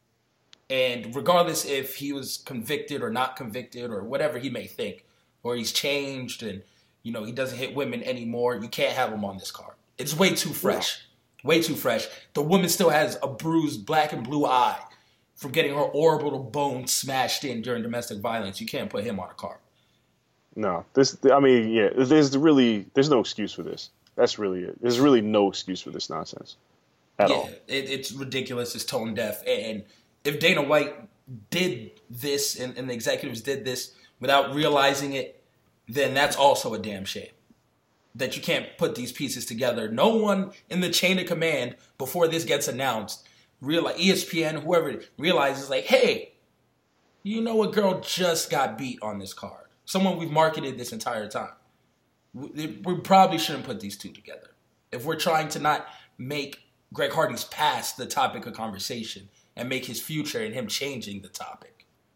And regardless if he was convicted or not convicted or whatever he may think, or he's changed and you know, he doesn't hit women anymore, you can't have him on this card. It's way too fresh. Way too fresh. The woman still has a bruised black and blue eye from getting her orbital bone smashed in during domestic violence. You can't put him on a card. No. This, I mean, yeah, there's really, there's no excuse for this. That's really it. There's really no excuse for this nonsense at yeah, all. It, it's ridiculous. It's tone deaf. And if Dana White did this and, and the executives did this without realizing it, then that's also a damn shame that you can't put these pieces together. No one in the chain of command before this gets announced, realize, E S P N, whoever, realizes like, hey, you know a girl just got beat on this card. Someone we've marketed this entire time. We, we probably shouldn't put these two together. If we're trying to not make Greg Hardy's past the topic of conversation and make his future and him changing the topic.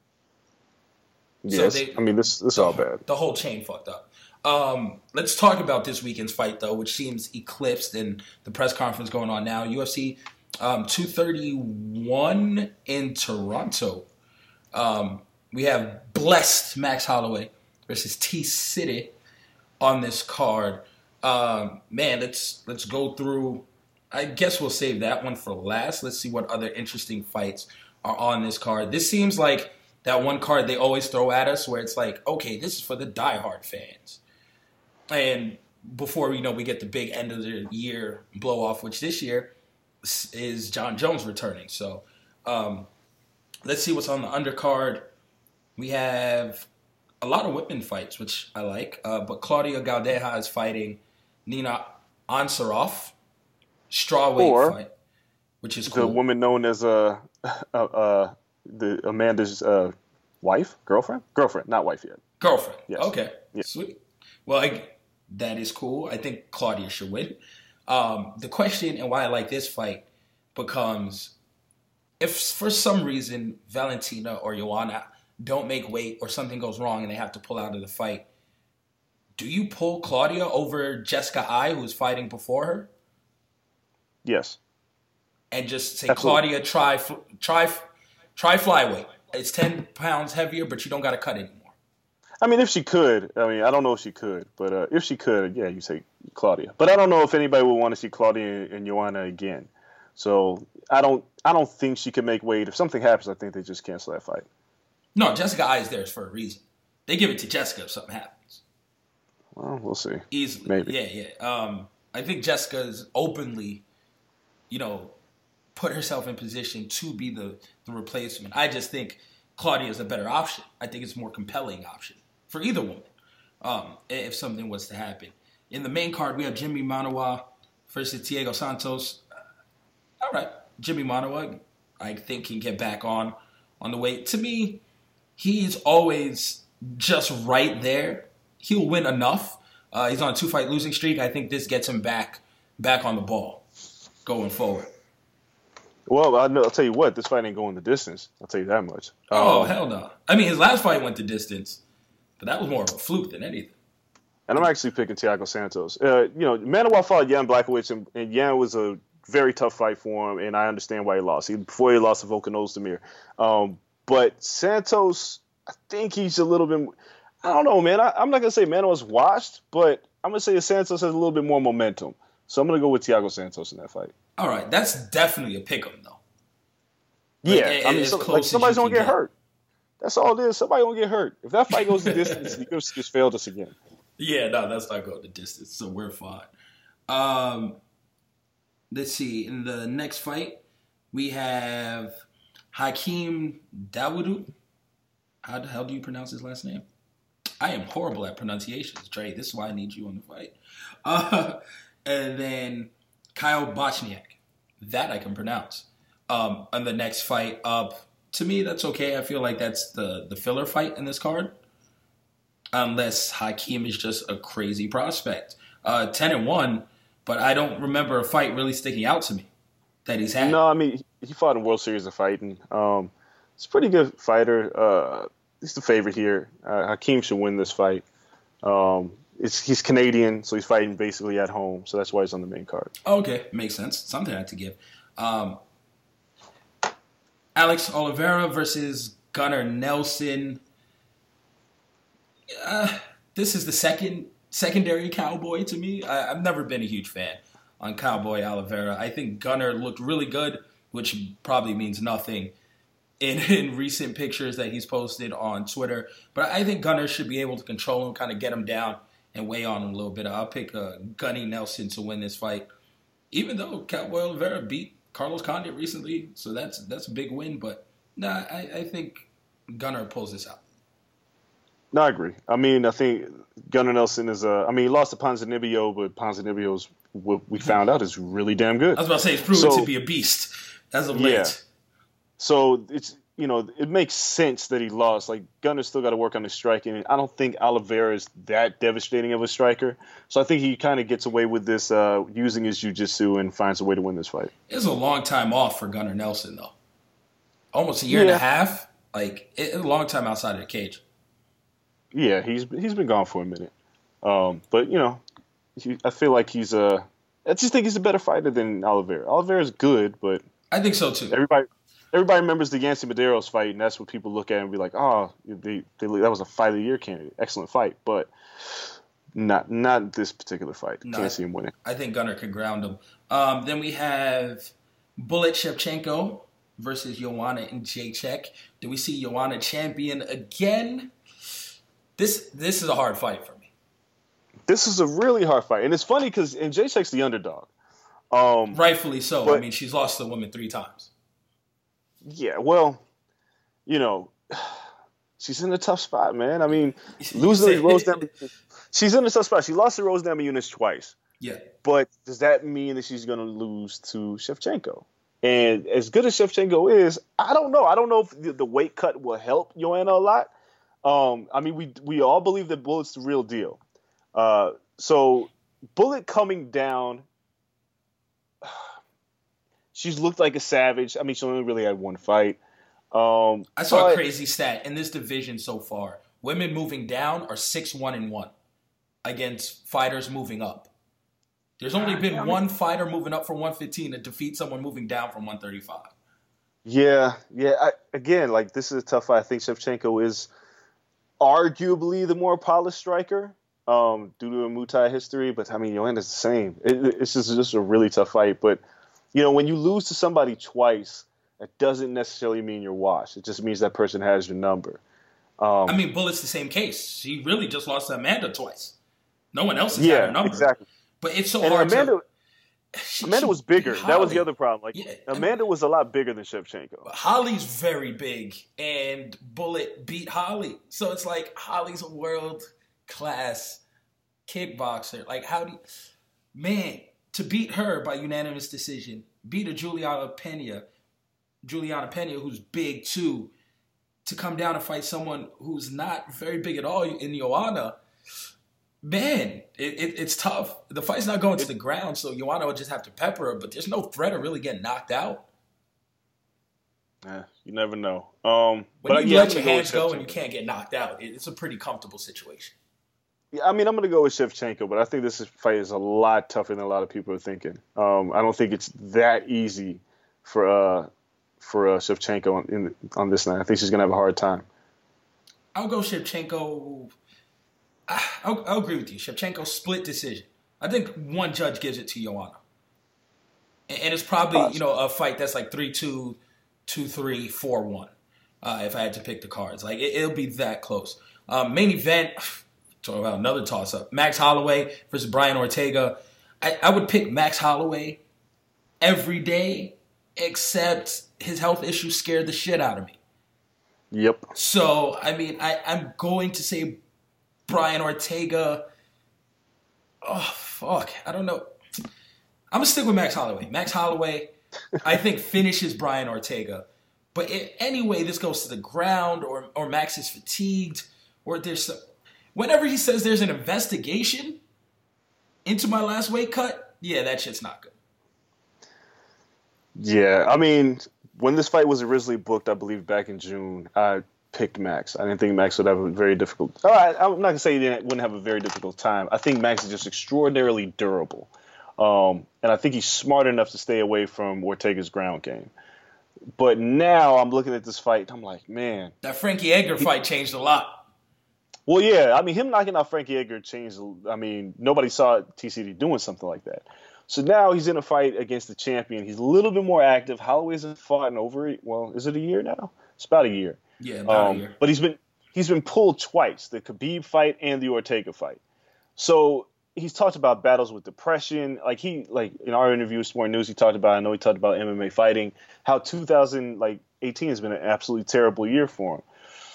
Yes, so they, I mean, this this is all bad. The whole chain fucked up. Um, let's talk about this weekend's fight, though, which seems eclipsed in the press conference going on now. U F C um, two thirty-one in Toronto. Um, we have blessed Max Holloway versus T-City on this card. Um, man, let's let's go through. I guess we'll save that one for last. Let's see what other interesting fights are on this card. This seems like that one card they always throw at us where it's like, okay, this is for the diehard fans. And before, you know, we get the big end of the year blow off, which this year is John Jones returning. So um, let's see what's on the undercard. We have a lot of women fights, which I like. Uh, but Claudia Galdeja is fighting Nina Ansaroff. Strawweight fight, which is cool. The woman known as uh, uh, uh, the Amanda's uh, wife, girlfriend, girlfriend, not wife yet. Girlfriend. Yes. Okay. Yes. Sweet. Well, I, that is cool. I think Claudia should win. Um, the question and why I like this fight becomes, if for some reason Valentina or Joanna don't make weight or something goes wrong and they have to pull out of the fight, do you pull Claudia over Jessica Ai, who's fighting before her? Yes. And just say, Absolutely. Claudia, try try try flyweight. It's ten pounds heavier, but you don't got to cut anymore. I mean, if she could. I mean, I don't know if she could. But uh, if she could, yeah, you say Claudia. But I don't know if anybody would want to see Claudia and Joanna again. So I don't I don't think she can make weight. If something happens, I think they just cancel that fight. No, Jessica Eye is there for a reason. They give it to Jessica if something happens. Well, we'll see. Easily. Maybe. Yeah, yeah. Um, I think Jessica's openly, you know, put herself in position to be the, the replacement. I just think Claudia is a better option. I think it's a more compelling option for either woman um, if something was to happen. In the main card, we have Jimmy Manawa versus Thiago Santos. Uh, all right. Jimmy Manawa, I think, can get back on, on the weight. To me, he's always just right there. He'll win enough. Uh, he's on a two-fight losing streak. I think this gets him back back on the ball going forward. Well, I know, I'll tell you what, this fight ain't going the distance. I'll tell you that much. Oh, um, hell no. I mean, his last fight went the distance, but that was more of a fluke than anything. And I'm actually picking Thiago Santos. Uh, you know, Manawa fought Jan Blachowicz, and, and Jan was a very tough fight for him, and I understand why he lost. He, before he lost to Volkan Ozdemir. Um, but Santos, I think he's a little bit – I don't know, man. I, I'm not going to say Manawa's washed, but I'm going to say Santos has a little bit more momentum. So I'm going to go with Thiago Santos in that fight. All right. That's definitely a pick 'em, though. Yeah. Like, I mean, so, like somebody's going to get, get hurt. That's all it is. Somebody going to get hurt. If that fight goes the distance, the U F C just failed us again. Yeah, no, that's not going the distance, so we're fine. Um, let's see. In the next fight, we have Hakeem Dawodu. How the hell do you pronounce his last name? I am horrible at pronunciations, Dre. This is why I need you on the fight. Uh, and then Kyle Bochniak. That I can pronounce. Um, on the next fight up, to me, that's okay. I feel like that's the, the filler fight in this card. Unless Hakeem is just a crazy prospect. Uh, ten and one, but I don't remember a fight really sticking out to me that he's had. No, I mean, he fought in World Series of Fighting. Um, he's a pretty good fighter. Uh, he's the favorite here. Uh, Hakeem should win this fight. Um, it's, he's Canadian, so he's fighting basically at home, so that's why he's on the main card. Okay, makes sense. Something I had to give. Um, Alex Oliveira versus Gunnar Nelson. Uh, this is the second secondary Cowboy to me. I, I've never been a huge fan on Cowboy Oliveira. I think Gunnar looked really good, which probably means nothing in, in recent pictures that he's posted on Twitter. But I think Gunnar should be able to control him, kind of get him down and weigh on him a little bit. I'll pick uh, Gunny Nelson to win this fight, even though Cowboy Oliveira beat Carlos Condit recently, so that's that's a big win. But nah, I, I think Gunnar pulls this out. No, I agree. I mean, I think Gunnar Nelson is a. I mean, he lost to Ponzinibbio, but Ponzinibbio's what we found out is really damn good. I was about to say he's proven so, to be a beast as of late. Yeah. So it's you know it makes sense that he lost. Like Gunnar still got to work on his striking. I don't think Oliveira is that devastating of a striker. So I think he kind of gets away with this uh, using his jiu-jitsu and finds a way to win this fight. It's a long time off for Gunnar Nelson though. Almost a year yeah. and a half. Like it's a long time outside of the cage. Yeah, he's he's been gone for a minute, um, but you know, he, I feel like he's a. I just think he's a better fighter than Oliveira. Oliveira's good, but I think so too. Everybody, everybody remembers the Yancy Medeiros fight, and that's what people look at and be like, "Oh, they, they, that was a fight of the year candidate, excellent fight," but not not this particular fight. No, Can't see him winning. I think Gunnar can ground him. Um, then we have Bullet Shevchenko versus Joanna Jędrzejczyk. Do we see Joanna champion again? This this is a hard fight for me. This is a really hard fight. And it's funny because Jędrzejczyk's the underdog. Um, Rightfully so. but, I mean, she's lost to a woman three times. Yeah, well, you know, she's in a tough spot, man. I mean, losing to Rose Namajunas, she's in a tough spot. She lost to Rose Namajunas twice. Yeah. But does that mean that she's going to lose to Shevchenko? And as good as Shevchenko is, I don't know. I don't know if the, the weight cut will help Joanna a lot. Um, I mean, we we all believe that Bullet's the real deal. Uh, so Bullet coming down, she's looked like a savage. I mean, she only really had one fight. Um, I saw but, a crazy stat in this division so far. Women moving down are six one and one against fighters moving up. There's only been I mean, one fighter moving up from one fifteen to defeat someone moving down from one thirty-five. Yeah, yeah. I, again, like this is a tough fight. I think Shevchenko is arguably the more polished striker um, due to a Muay Thai history, but I mean, Joanna's the same. It, it's just, just a really tough fight. But You know, when you lose to somebody twice, that doesn't necessarily mean you're washed. It just means that person has your number. Um, I mean, Bullet's the same case. She really just lost to Amanda twice. No one else has yeah, had her number. Exactly. But it's so and hard Amanda, to... She, Amanda she was bigger. That was the other problem. Like yeah, Amanda was a lot bigger than Shevchenko. Holly's very big, and Bullet beat Holly. So it's like Holly's a world-class kickboxer. Like, how do you... Man, to beat her by unanimous decision, beat a Juliana Pena, Juliana Pena, who's big too, to come down and fight someone who's not very big at all in Joanna, man, it, it, it's tough. The fight's not going to the ground, so Joanna would just have to pepper her, but there's no threat of really getting knocked out. Yeah, you never know. Um, when but you yeah, let your go hands go Shevchenko. and you can't get knocked out, it's a pretty comfortable situation. Yeah, I mean, I'm going to go with Shevchenko, but I think this is, fight is a lot tougher than a lot of people are thinking. Um, I don't think it's that easy for uh, for uh, Shevchenko on, in, on this night. I think she's going to have a hard time. I'll go Shevchenko. I'll, I'll agree with you. Shevchenko split decision. I think one judge gives it to Joanna. And, and it's probably, you know, a fight that's like three two, two three, four one, uh, if I had to pick the cards. Like, it, it'll be that close. Um, main event... Talk about another toss-up. Max Holloway versus Brian Ortega. I, I would pick Max Holloway every day, except his health issues scared the shit out of me. Yep. So, I mean, I, I'm going to say Brian Ortega. Oh, fuck. I don't know. I'm going to stick with Max Holloway. Max Holloway, I think, finishes Brian Ortega. But if, anyway, this goes to the ground, or, or Max is fatigued, or there's some... Whenever he says there's an investigation into my last weight cut, yeah, that shit's not good. Yeah, I mean, when this fight was originally booked, I believe back in June, I picked Max. I didn't think Max would have a very difficult... Oh, I, I'm not going to say he didn't, wouldn't have a very difficult time. I think Max is just extraordinarily durable. Um, and I think he's smart enough to stay away from Ortega's ground game. But now I'm looking at this fight, and I'm like, man... That Frankie Edgar he, fight changed a lot. Well, yeah, I mean, him knocking out Frankie Edgar changed. I mean, nobody saw T C D doing something like that. So now he's in a fight against the champion. He's a little bit more active. Holloway hasn't fought in over, well, is it a year now? It's about a year. Yeah, about um, a year. But he's been he's been pulled twice, the Khabib fight and the Ortega fight. So he's talked about battles with depression. Like he, like in our interview with Sport News, he talked about, I know he talked about M M A fighting, how two thousand eighteen has been an absolutely terrible year for him.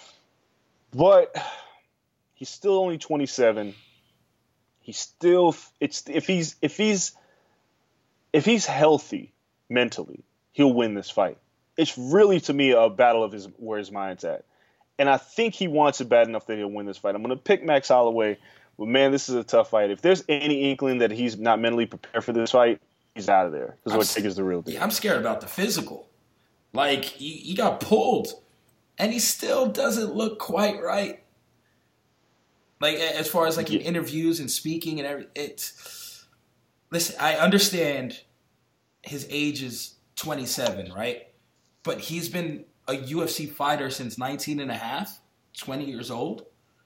But he's still only twenty-seven. He's still it's if he's if he's if he's healthy mentally, he'll win this fight. It's really to me a battle of his where his mind's at. And I think he wants it bad enough that he'll win this fight. I'm going to pick Max Holloway, but man, this is a tough fight. If there's any inkling that he's not mentally prepared for this fight, he's out of there because Ortega's the real deal. Yeah, I'm scared about the physical. Like he, he got pulled, and he still doesn't look quite right. Like, as far as, like, in interviews and speaking and everything, it's... Listen, I understand his age is twenty-seven, right? But he's been a U F C fighter since nineteen and a half, twenty years old.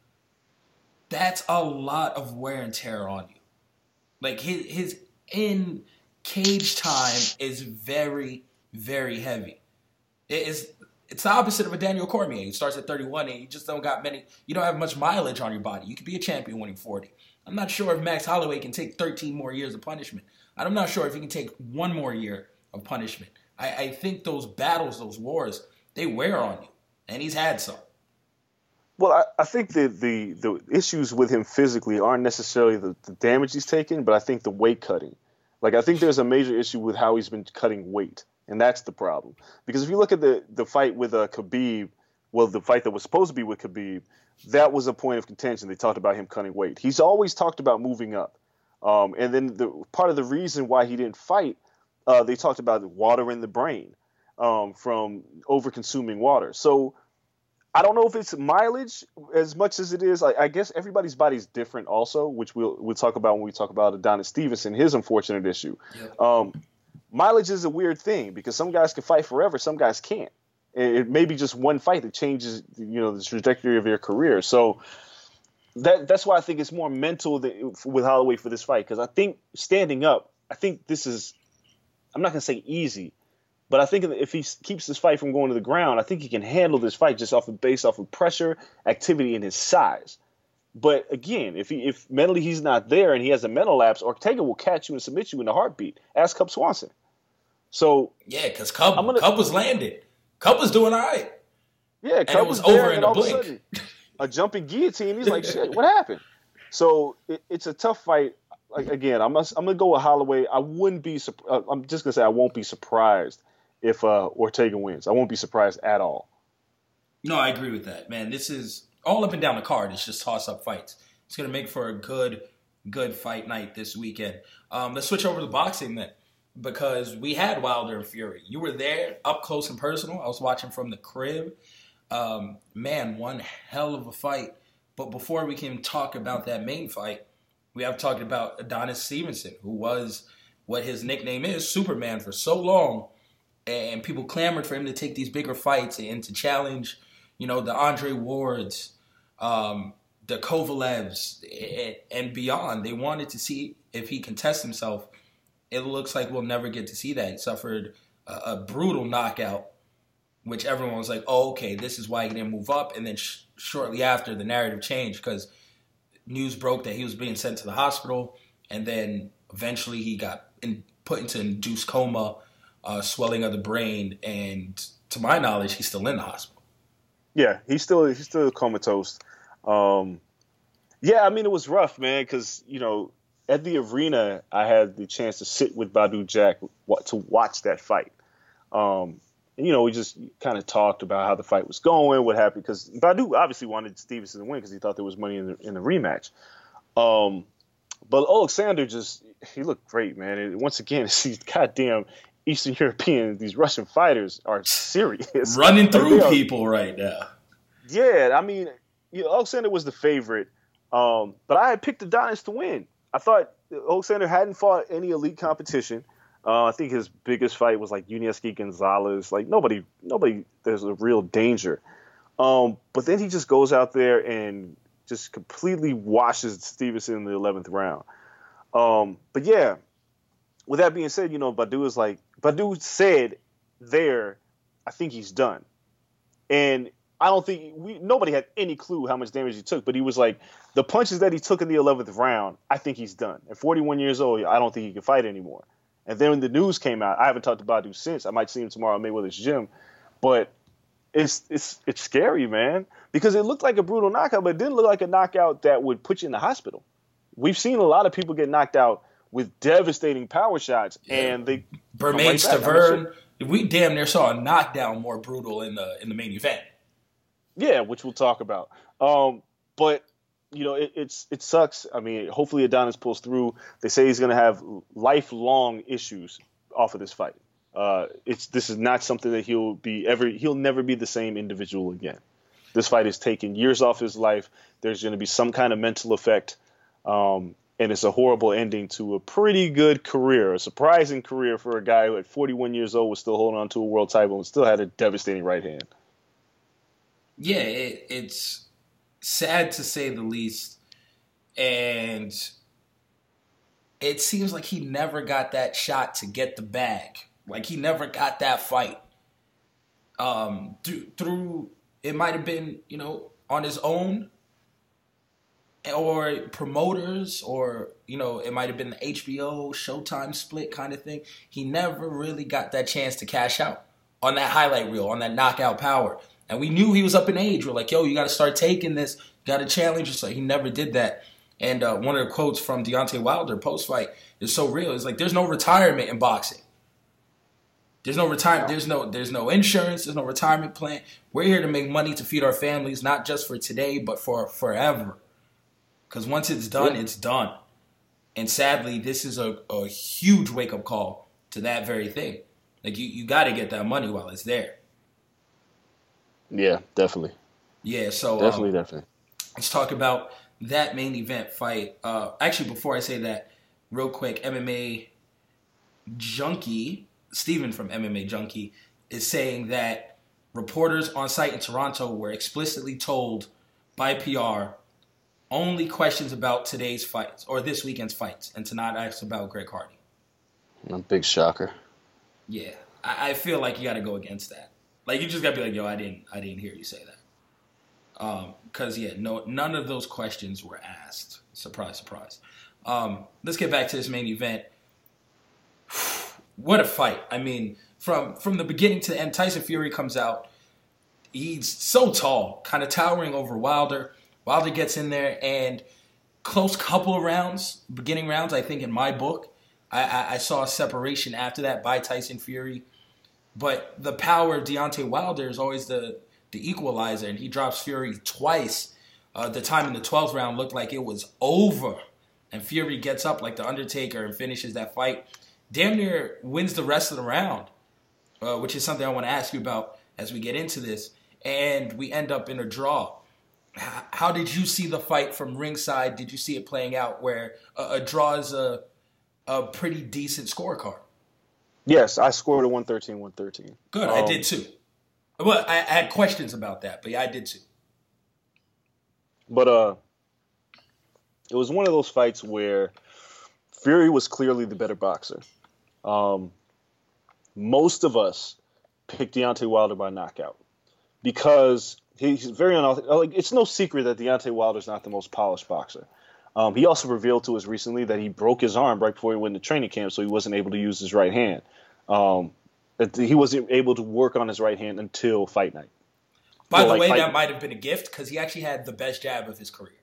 That's a lot of wear and tear on you. Like, his, his in-cage time is very, very heavy. It is... It's the opposite of a Daniel Cormier. He starts at thirty-one and you just don't got many, you don't have much mileage on your body. You could be a champion winning forty. I'm not sure if Max Holloway can take thirteen more years of punishment. I'm not sure if he can take one more year of punishment. I, I think those battles, those wars, they wear on you. And he's had some. Well, I, I think the, the, the issues with him physically aren't necessarily the, the damage he's taken, but I think the weight cutting. Like, I think there's a major issue with how he's been cutting weight. And that's the problem. Because if you look at the, the fight with uh, Khabib, well, the fight that was supposed to be with Khabib, that was a point of contention. They talked about him cutting weight. He's always talked about moving up. Um, and then the part of the reason why he didn't fight, uh, they talked about water in the brain um, from over-consuming water. So I don't know if it's mileage as much as it is. I, I guess everybody's body's different also, which we'll, we'll talk about when we talk about Adonis Stevenson, his unfortunate issue. Yep. Um, Mileage is a weird thing because some guys can fight forever, some guys can't. It may be just one fight that changes, you know, the trajectory of your career. So that that's why I think it's more mental than, with Holloway for this fight, because I think standing up, I think this is I'm not going to say easy, but I think if he keeps this fight from going to the ground, I think he can handle this fight just off of based off of pressure, activity, and his size. But again, if he if mentally he's not there and he has a mental lapse, Ortega will catch you and submit you in a heartbeat. Ask Cub Swanson. So yeah, because Cub, gonna, Cub was landed. Cub was doing all right. Yeah, Cub and it was, was over in a blink. A, sudden, a jumping guillotine. He's like, shit, what happened? So it, it's a tough fight. Like again, I'm I'm gonna go with Holloway. I wouldn't be. Uh, I'm just gonna say I won't be surprised if uh, Ortega wins. I won't be surprised at all. No, I agree with that, man. This is all up and down the card. It's just toss-up fights. It's gonna make for a good, good fight night this weekend. Um, let's switch over to boxing then, because we had Wilder and Fury. You were there, up close and personal. I was watching from the crib. Um, man, one hell of a fight. But before we can talk about that main fight, we have talked about Adonis Stevenson, who was what his nickname is, Superman, for so long. And people clamored for him to take these bigger fights and to challenge, you know, the Andre Wards, um, the Kovalevs, and, and beyond. They wanted to see if he can test himself. It looks like we'll never get to see that. He suffered a, a brutal knockout, which everyone was like, oh, okay, this is why he didn't move up. And then sh- shortly after, the narrative changed because news broke that he was being sent to the hospital. And then eventually he got in, put into induced coma, uh, swelling of the brain. And to my knowledge, he's still in the hospital. Yeah, he's still he's still comatose. Um, yeah, I mean, it was rough, man, because, you know, at the arena, I had the chance to sit with Badou Jack to watch that fight. Um, and, you know, we just kind of talked about how the fight was going, what happened, because Badou obviously wanted Stevenson to win because he thought there was money in the, in the rematch. Um, but Alexander just, he looked great, man. And once again, these goddamn Eastern European, these Russian fighters are serious. Running through are, people right now. Yeah, I mean, you know, Alexander was the favorite, um, but I had picked Adonis to win. I thought Alexander hadn't fought any elite competition. Uh, I think his biggest fight was like Yunieski Gonzalez. Like nobody, nobody. There's a real danger. Um, but then he just goes out there and just completely washes Stevenson in the eleventh round. Um, but yeah, with that being said, you know, Badou is like Badou said there, I think he's done, and I don't think we nobody had any clue how much damage he took, but he was like, the punches that he took in the eleventh round, I think he's done. At forty-one years old, I don't think he can fight anymore. And then when the news came out, I haven't talked to Badou since. I might see him tomorrow at Mayweather's gym, but it's it's it's scary, man, because it looked like a brutal knockout, but it didn't look like a knockout that would put you in the hospital. We've seen a lot of people get knocked out with devastating power shots, yeah. and they Bermane Stavern. We damn near saw a knockdown more brutal in the in the main event. Yeah, which we'll talk about. Um, but, you know, it, it's it sucks. I mean, hopefully Adonis pulls through. They say he's going to have lifelong issues off of this fight. Uh, it's this is not something that he'll be ever. He'll never be the same individual again. This fight has taken years off his life. There's going to be some kind of mental effect, um, and it's a horrible ending to a pretty good career, a surprising career for a guy who at forty-one years old was still holding on to a world title and still had a devastating right hand. Yeah, it, it's sad to say the least, and it seems like he never got that shot to get the bag. Like, he never got that fight. Um, through, through it might have been, you know, on his own, or promoters, or, you know, it might have been the H B O Showtime split kind of thing. He never really got that chance to cash out on that highlight reel, on that knockout power. And we knew he was up in age. We're like, yo, you got to start taking this. You got to challenge yourself. He never did that. And uh, one of the quotes from Deontay Wilder post-fight is so real. It's like, there's no retirement in boxing. There's no retirement. There's no there's no insurance. There's no retirement plan. We're here to make money to feed our families, not just for today, but for forever. Because once it's done, yeah. it's done. And sadly, this is a, a huge wake-up call to that very thing. Like, you, you got to get that money while it's there. Yeah, definitely. Yeah, so definitely, um, definitely. Let's talk about that main event fight. Uh, actually, before I say that, real quick, M M A Junkie, Steven from M M A Junkie, is saying that reporters on site in Toronto were explicitly told by P R only questions about today's fights or this weekend's fights, and to not ask about Greg Hardy. A big shocker. Yeah, I, I feel like you got to go against that. Like, you just got to be like, yo, I didn't, I didn't hear you say that. Um, Because, yeah, no, none of those questions were asked. Surprise, surprise. Um, let's get back to this main event. What a fight. I mean, from from the beginning to the end, Tyson Fury comes out. He's so tall, kind of towering over Wilder. Wilder gets in there, and close couple of rounds, beginning rounds, I think in my book, I, I, I saw a separation after that by Tyson Fury. But the power of Deontay Wilder is always the, the equalizer, and he drops Fury twice. Uh, the time in the twelfth round looked like it was over, and Fury gets up like the Undertaker and finishes that fight. Damn near wins the rest of the round, uh, which is something I want to ask you about as we get into this. And we end up in a draw. H- how did you see the fight from ringside? Did you see it playing out where a, a draw is a, a pretty decent scorecard? Yes, I scored a one thirteen one thirteen. Good, um, I did too. Well, I, I had questions about that, but yeah, I did too. But uh, it was one of those fights where Fury was clearly the better boxer. Um, most of us picked Deontay Wilder by knockout because he's very unauthentic. Like, it's no secret that Deontay Wilder is not the most polished boxer. Um, he also revealed to us recently that he broke his arm right before he went to training camp, so he wasn't able to use his right hand. Um, that he wasn't able to work on his right hand until fight night. By so, the like, way, fight- that might have been a gift because he actually had the best jab of his career.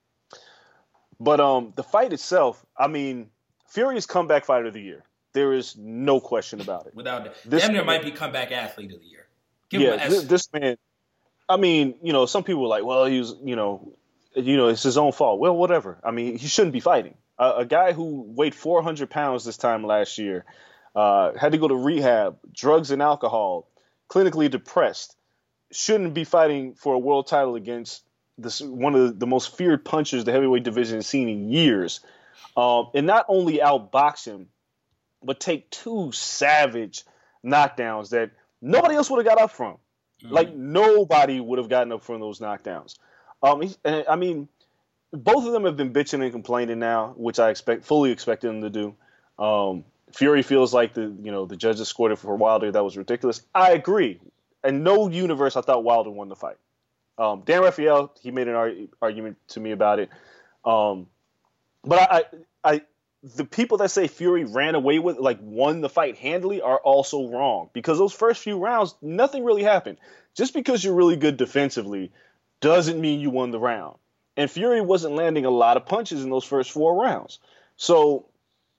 But um, the fight itself, I mean, Fury is comeback fighter of the year. There is no question about it. Without This damn near man- might be comeback athlete of the year. Give him Yeah, an this, S. this man. I mean, you know, some people are like, well, he was, you know, you know, it's his own fault. Well, whatever. I mean, he shouldn't be fighting. Uh, a guy who weighed four hundred pounds this time last year, uh, had to go to rehab, drugs and alcohol, clinically depressed, shouldn't be fighting for a world title against this one of the, the most feared punchers the heavyweight division has seen in years, um, and not only outbox him, but take two savage knockdowns that nobody else would have got up from. Mm-hmm. Like, nobody would have gotten up from those knockdowns. Um, he, I mean, both of them have been bitching and complaining now, which I expect, fully expected them to do. Um, Fury feels like the you know the judges scored it for Wilder. That was ridiculous. I agree. In no universe, I thought Wilder won the fight. Um, Dan Rafael, he made an ar- argument to me about it. Um, but I, I, I, the people that say Fury ran away with, like, won the fight handily are also wrong, because those first few rounds, nothing really happened. Just because you're really good defensively doesn't mean you won the round. And Fury wasn't landing a lot of punches in those first four rounds. So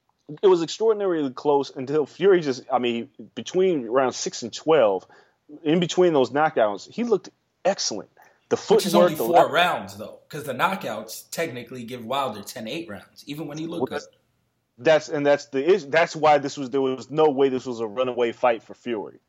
it was extraordinarily close until Fury just, I mean, between round six and twelve, in between those knockouts, he looked excellent. The footwork, Which is only the four lap- rounds, though, because the knockouts technically give Wilder ten eight rounds, even when he looked Well, good. That's and that's the issue. That's why this was there was no way this was a runaway fight for Fury.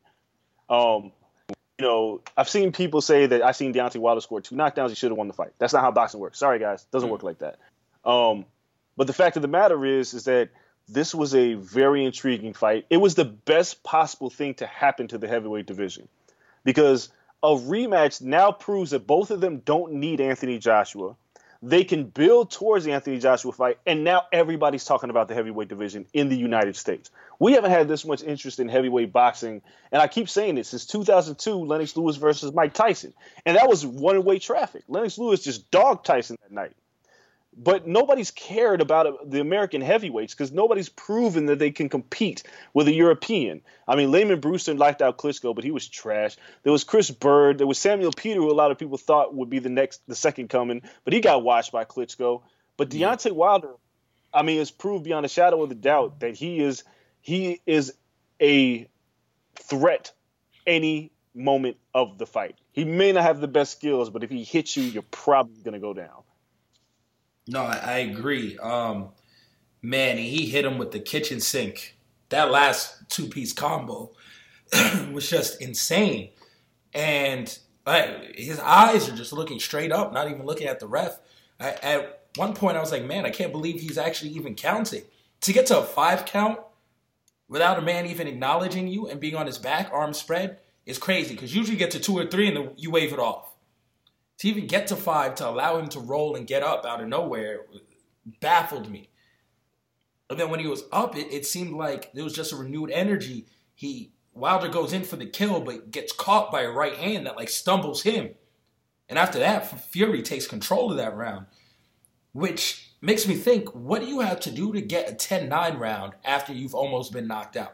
Um, you know, I've seen people say that I've seen Deontay Wilder score two knockdowns. He should have won the fight. That's not how boxing works. Sorry, guys, doesn't mm-hmm. work like that. Um, but the fact of the matter is, is that this was a very intriguing fight. It was the best possible thing to happen to the heavyweight division, because a rematch now proves that both of them don't need Anthony Joshua. They can build towards the Anthony Joshua fight, and now everybody's talking about the heavyweight division in the United States. We haven't had this much interest in heavyweight boxing, and I keep saying it, since two thousand two, Lennox Lewis versus Mike Tyson. And that was one-way traffic. Lennox Lewis just dogged Tyson that night. But nobody's cared about the American heavyweights because nobody's proven that they can compete with a European. I mean, Layman Brewster liked out Klitschko, but he was trash. There was Chris Bird. There was Samuel Peter, who a lot of people thought would be the next, the second coming, but he got watched by Klitschko. But Deontay Wilder, I mean, has proved beyond a shadow of a doubt that he is he is a threat any moment of the fight. He may not have the best skills, but if he hits you, you're probably going to go down. No, I, I agree. Um, man, he hit him with the kitchen sink. That last two-piece combo was just insane. And I, his eyes are just looking straight up, not even looking at the ref. I, at one point, I was like, man, I can't believe he's actually even counting. To get to a five count without a man even acknowledging you and being on his back, arms spread, is crazy. Because usually you get to two or three and then you wave it off. To even get to five, to allow him to roll and get up out of nowhere, baffled me. And then when he was up, it, it seemed like there was just a renewed energy. he Wilder goes in for the kill, but gets caught by a right hand that like stumbles him. And after that, Fury takes control of that round, which makes me think, what do you have to do to get a ten nine round after you've almost been knocked out?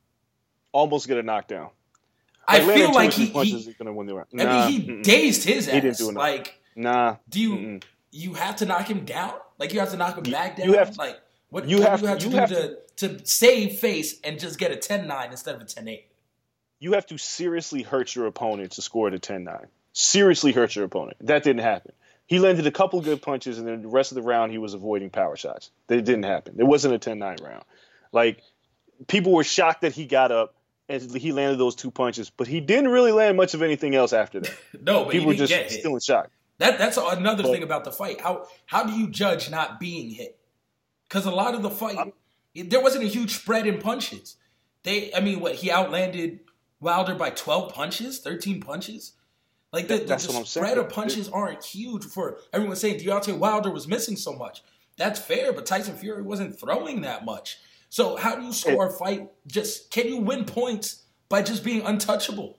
Almost get a knockdown. I Like, feel like he, punches he is gonna win the round. I Nah, mean, he mm-mm. dazed his ass. He didn't do enough. Like, Nah. do you mm-mm. you have to knock him down? Like, you have to knock him back down? you have to- like, what, you what have do you have to- to you do have to, to save face and just get a ten nine instead of a ten eight? You have to seriously hurt your opponent to score the ten nine. Seriously hurt your opponent. That didn't happen. He landed a couple good punches, and then the rest of the round he was avoiding power shots. That didn't happen. It wasn't a ten nine round. Like, people were shocked that he got up and he landed those two punches, but he didn't really land much of anything else after that. No, but People were he didn't just get hit. still in shock. That that's another But- thing about the fight. How how do you judge not being hit? Because a lot of the fight, I'm- there wasn't a huge spread in punches. They, I mean, what he outlanded Wilder by twelve punches, thirteen punches. Like the, the, That's the what I'm spread saying. of punches aren't huge for everyone saying Deontay Wilder was missing so much. That's fair, but Tyson Fury wasn't throwing that much. So how do you score a fight? Just can you win points by just being untouchable?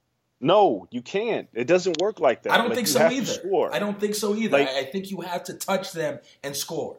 No, you can't. It doesn't work like that. I don't Like, think you so have to either. score. I don't think so either. Like- I, I think you have to touch them and score.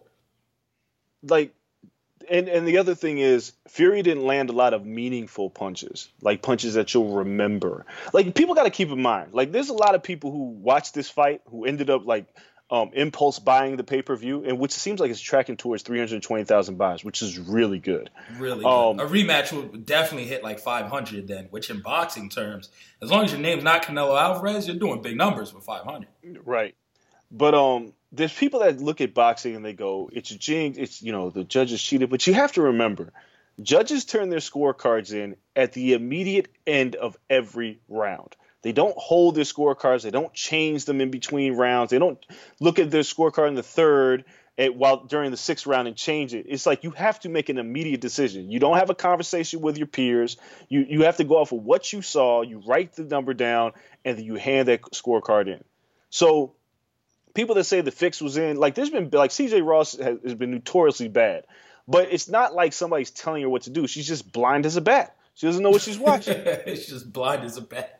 Like, and and the other thing is, Fury didn't land a lot of meaningful punches, like punches that you'll remember. Like, people got to keep in mind, like, there's a lot of people who watched this fight who ended up like um, impulse buying the pay per view, and which seems like it's tracking towards three hundred twenty thousand buys, which is really good. Really Um, good. A rematch would definitely hit like five hundred then, which in boxing terms, as long as your name's not Canelo Alvarez, you're doing big numbers with five hundred. Right. But um, there's people that look at boxing and they go, it's jinxed, it's, you know, the judges cheated. But you have to remember, judges turn their scorecards in at the immediate end of every round. They don't hold their scorecards. They don't change them in between rounds. They don't look at their scorecard in the third at, while during the sixth round and change it. It's like you have to make an immediate decision. You don't have a conversation with your peers. You you have to go off of what you saw. You write the number down, and then you hand that scorecard in. So people that say the fix was in, like there's been like C J Ross has, has been notoriously bad, but it's not like somebody's telling her what to do. She's just blind as a bat. She doesn't know what she's watching. It's just blind as a bat.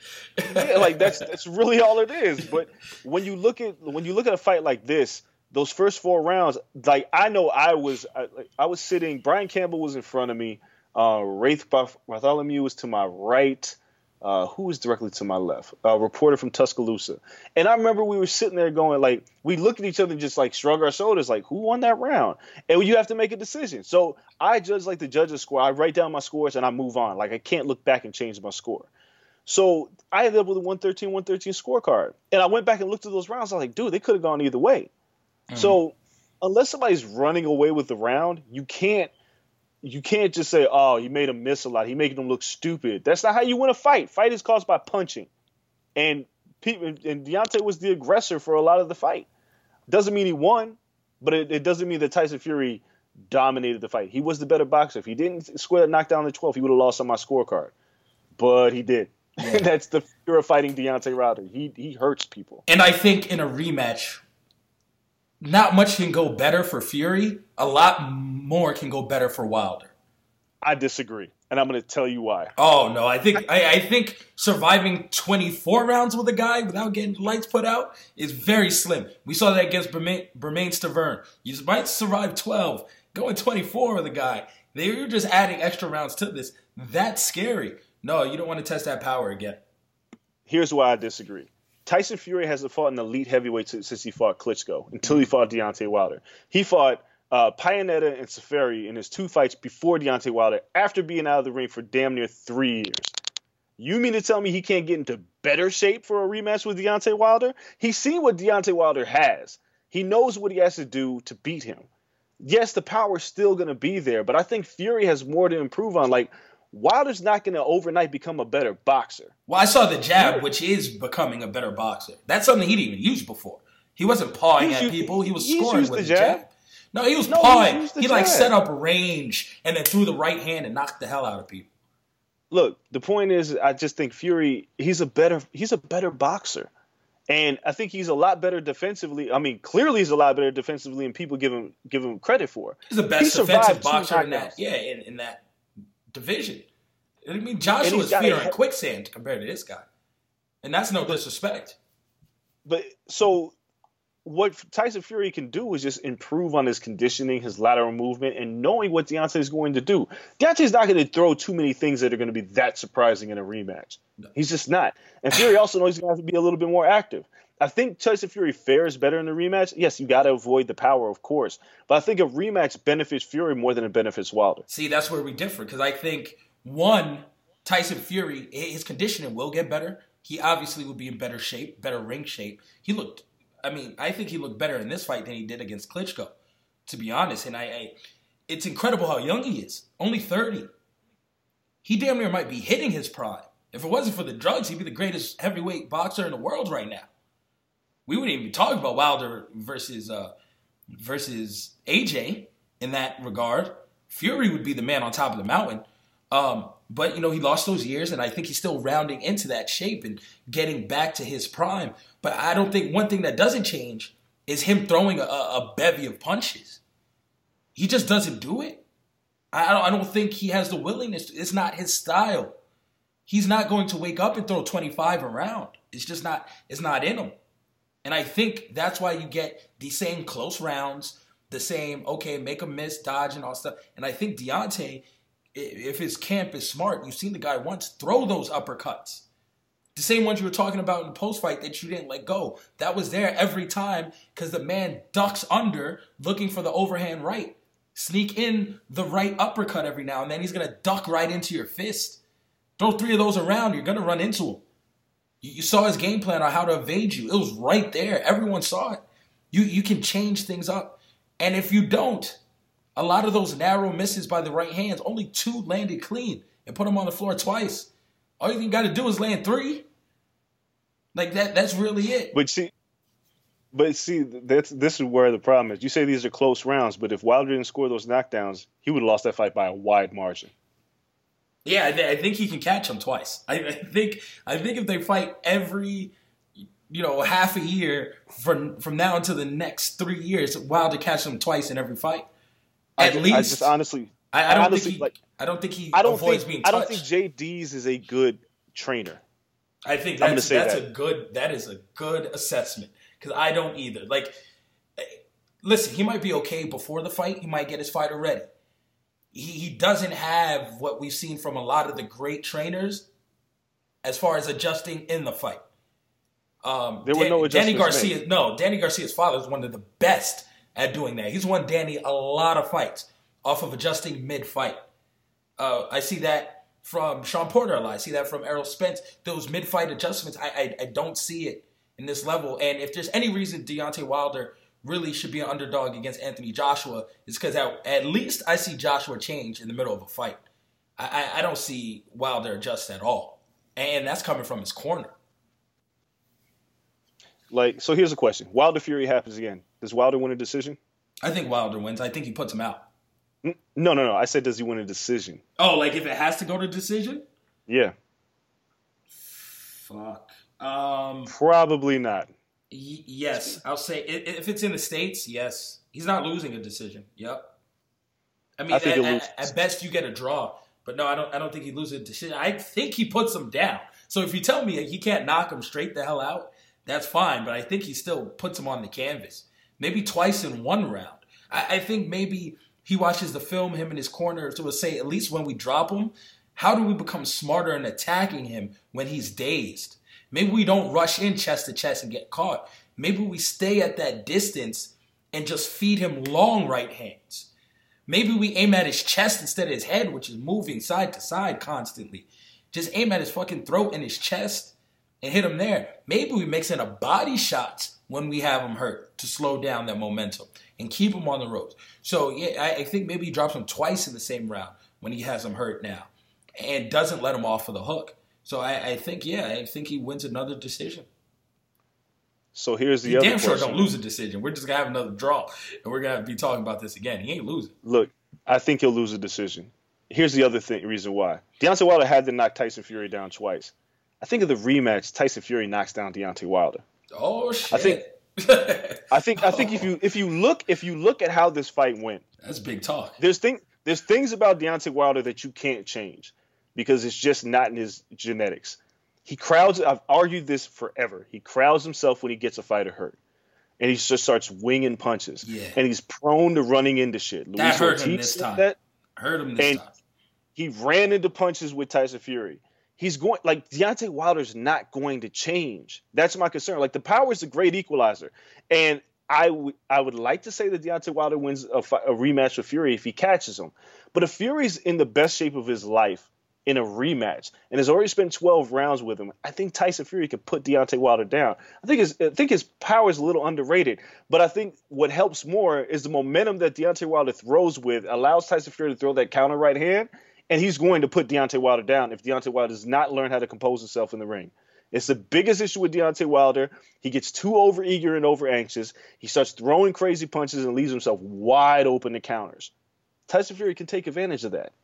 Yeah, like that's that's really all it is. But when you look at when you look at a fight like this, those first four rounds, like I know I was I, like, I was sitting. Brian Campbell was in front of me. Uh, Wraith Bartholomew was to my right. Uh, who was directly to my left? A reporter from Tuscaloosa. And I remember we were sitting there going like, we looked at each other and just like shrug our shoulders, like who won that round? And you have to make a decision. So I judge like the judges score. I write down my scores and I move on. Like I can't look back and change my score. So I ended up with a one thirteen one thirteen scorecard. And I went back and looked at those rounds. I was like, dude, they could have gone either way. Mm-hmm. So unless somebody's running away with the round, you can't you can't just say, oh, he made him miss a lot. He making him look stupid. That's not how you win a fight. Fight is caused by punching. And people, and Deontay was the aggressor for a lot of the fight. Doesn't mean he won, but it, it doesn't mean that Tyson Fury dominated the fight. He was the better boxer. If he didn't score that knockdown in the twelfth, he would have lost on my scorecard. But he did. Yeah. That's the fear of fighting Deontay Wilder. He he hurts people. And I think in a rematch, not much can go better for Fury. A lot more can go better for Wilder. I disagree, and I'm going to tell you why. Oh no, I think I, I think surviving twenty-four rounds with a guy without getting lights put out is very slim. We saw that against Bermain, Bermain Stavern. You might survive twelve, going twenty-four with a guy. They're just adding extra rounds to this. That's scary. No, you don't want to test that power again. Here's why I disagree. Tyson Fury hasn't fought an elite heavyweight since he fought Klitschko, until he fought Deontay Wilder. He fought uh, Pianeta and Safari in his two fights before Deontay Wilder, after being out of the ring for damn near three years. You mean to tell me he can't get into better shape for a rematch with Deontay Wilder? He's seen what Deontay Wilder has. He knows what he has to do to beat him. Yes, the power's still going to be there, but I think Fury has more to improve on. Like, Wilder's not going to overnight become a better boxer. Well, I saw the jab, which is becoming a better boxer. That's something he didn't even use before. He wasn't pawing He's at used, people. He was he's scoring used with the the jab. jab. No, he was No, pawing. he's He used the like jab. set up range and then threw the right hand and knocked the hell out of people. Look, the point is, I just think Fury, he's a better, he's a better boxer. And I think he's a lot better defensively. I mean, clearly he's a lot better defensively than people give him give him credit for. He's the best he defensive survived two boxer in that, knockdowns. yeah, in, in that division. I mean, Joshua's feet are in quicksand compared to this guy. And that's no disrespect. But so what Tyson Fury can do is just improve on his conditioning, his lateral movement, and knowing what Deontay is going to do. Deontay's not going to throw too many things that are going to be that surprising in a rematch. He's just not. And Fury also knows he's going to have to be a little bit more active. I think Tyson Fury fares better in the rematch. Yes, you got to avoid the power, of course. But I think a rematch benefits Fury more than it benefits Wilder. See, that's where we differ. Because I think, one, Tyson Fury, his conditioning will get better. He obviously will be in better shape, better ring shape. He looked, I mean, I think he looked better in this fight than he did against Klitschko, to be honest. And I, I it's incredible how young he is. Only thirty. He damn near might be hitting his prime. If it wasn't for the drugs, he'd be the greatest heavyweight boxer in the world right now. We wouldn't even be talking about Wilder versus uh, versus A J in that regard. Fury would be the man on top of the mountain. Um, but, you know, he lost those years, and I think he's still rounding into that shape and getting back to his prime. But I don't think one thing that doesn't change is him throwing a, a bevy of punches. He just doesn't do it. I don't, I don't think he has the willingness. It's not his style. He's not going to wake up and throw twenty-five around. It's just not, it's not in him. And I think that's why you get the same close rounds, the same, okay, make a miss, dodge, and all stuff. And I think Deontay, if his camp is smart, you've seen the guy once throw those uppercuts. The same ones you were talking about in the post-fight that you didn't let go. That was there every time because the man ducks under looking for the overhand right. Sneak in the right uppercut every now and then. He's going to duck right into your fist. Throw three of those around, you're going to run into him. You saw his game plan on how to evade you. It was right there. Everyone saw it. You you can change things up. And if you don't, a lot of those narrow misses by the right hands, only two landed clean and put them on the floor twice. All you got to do is land three. Like that. That's really it. But see, but see, that's this is where the problem is. You say these are close rounds, but if Wilder didn't score those knockdowns, he would have lost that fight by a wide margin. Yeah, I, th- I think he can catch him twice. I, I think I think if they fight every, you know, half a year from from now until the next three years, Wilder catch him twice in every fight. At I just, least, I just honestly, I, I don't honestly, think he. like, I don't think he I don't avoids think, being touched. I don't think J D's is a good trainer. I think that's that's that. a good. That is a good assessment because I don't either. Like, listen, he might be okay before the fight. He might get his fighter ready. He, he doesn't have what we've seen from a lot of the great trainers as far as adjusting in the fight. Um, there were Dan, no adjustments Danny Garcia. made. No, Danny Garcia's father is one of the best at doing that. He's won Danny a lot of fights off of adjusting mid-fight. Uh, I see that from Sean Porter a lot. I see that from Errol Spence. Those mid-fight adjustments, I, I, I don't see it in this level. And if there's any reason Deontay Wilder really should be an underdog against Anthony Joshua, is because at, at least I see Joshua change in the middle of a fight. I, I, I don't see Wilder adjust at all. And that's coming from his corner. Like, so here's a question. Wilder Fury happens again. Does Wilder win a decision? I think Wilder wins. I think he puts him out. No, no, no. I said, does he win a decision? Oh, like if it has to go to decision? Yeah. Fuck. Um, Probably not. y- yes, I'll say if it's in the States, yes. He's not losing a decision. Yep. I mean, I think at, he'll lose. at, at best you get a draw, but no, I don't. I don't think he loses a decision. I think he puts him down. So if you tell me he can't knock him straight the hell out, that's fine. But I think he still puts him on the canvas. Maybe twice in one round. I, I think maybe he watches the film, him in his corner, to say at least when we drop him, how do we become smarter in attacking him when he's dazed? Maybe we don't rush in chest to chest and get caught. Maybe we stay at that distance and just feed him long right hands. Maybe we aim at his chest instead of his head, which is moving side to side constantly. Just aim at his fucking throat and his chest and hit him there. Maybe we mix in a body shots when we have him hurt to slow down that momentum and keep him on the ropes. So yeah, I, I think maybe he drops him twice in the same round when he has him hurt now and doesn't let him off of the hook. So I, I think, yeah, I think he wins another decision. So here's the he other damn question. sure don't lose a decision. We're just going to have another draw, and we're going to be talking about this again. He ain't losing. Look, I think he'll lose a decision. Here's the other thing, reason why. Deontay Wilder had to knock Tyson Fury down twice. I think of the rematch, Tyson Fury knocks down Deontay Wilder. Oh, shit. I think I think I think if you if you look if you look at how this fight went, that's big talk. There's thing there's things about Deontay Wilder that you can't change. because it's just not in his genetics. He crowds. I've argued this forever. He crowds himself when he gets a fighter hurt, and he just starts winging punches. Yeah. And he's prone to running into shit. That Luis hurt Ortiz him this said time. that, Hurt him this and time. he ran into punches with Tyson Fury. He's going like Deontay Wilder's not going to change. That's my concern. Like the power is a great equalizer, and I would I would like to say that Deontay Wilder wins a, fi- a rematch with Fury if he catches him. But if Fury's in the best shape of his life in a rematch and has already spent twelve rounds with him, I think Tyson Fury could put Deontay Wilder down. I think his I think his power is a little underrated, but I think what helps more is the momentum that Deontay Wilder throws with allows Tyson Fury to throw that counter right hand, and he's going to put Deontay Wilder down if Deontay Wilder does not learn how to compose himself in the ring. It's the biggest issue with Deontay Wilder. He gets too overeager and over anxious. He starts throwing crazy punches and leaves himself wide open to counters. Tyson Fury can take advantage of that.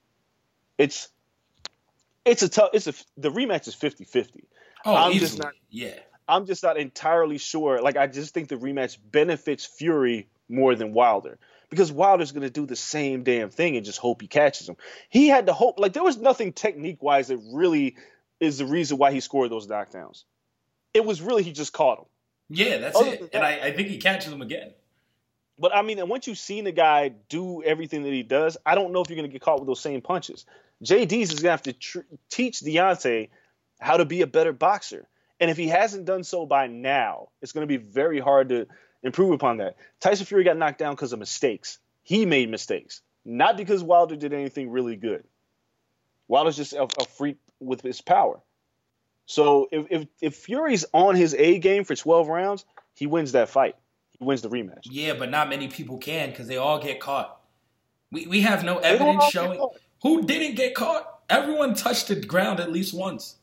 It's it's a tough. It's a the rematch is fifty-fifty. Oh, I'm easily. just not. Yeah. I'm just not entirely sure. Like I just think the rematch benefits Fury more than Wilder because Wilder's going to do the same damn thing and just hope he catches him. He had to hope. Like there was nothing technique wise that really is the reason why he scored those knockdowns. It was really he just caught him. Yeah, that's Other it. than And that- I, I think he catches him again. But I mean, and once you've seen the guy do everything that he does, I don't know if you're going to get caught with those same punches. J D's is going to have to tr- teach Deontay how to be a better boxer. And if he hasn't done so by now, it's going to be very hard to improve upon that. Tyson Fury got knocked down because of mistakes. He made mistakes, not because Wilder did anything really good. Wilder's just a, a freak with his power. So if, if if Fury's on his A game for twelve rounds, he wins that fight. He wins the rematch. Yeah, but not many people can because they all get caught. We we have no don't evidence all get showing caught. who didn't get caught. Everyone touched the ground at least once.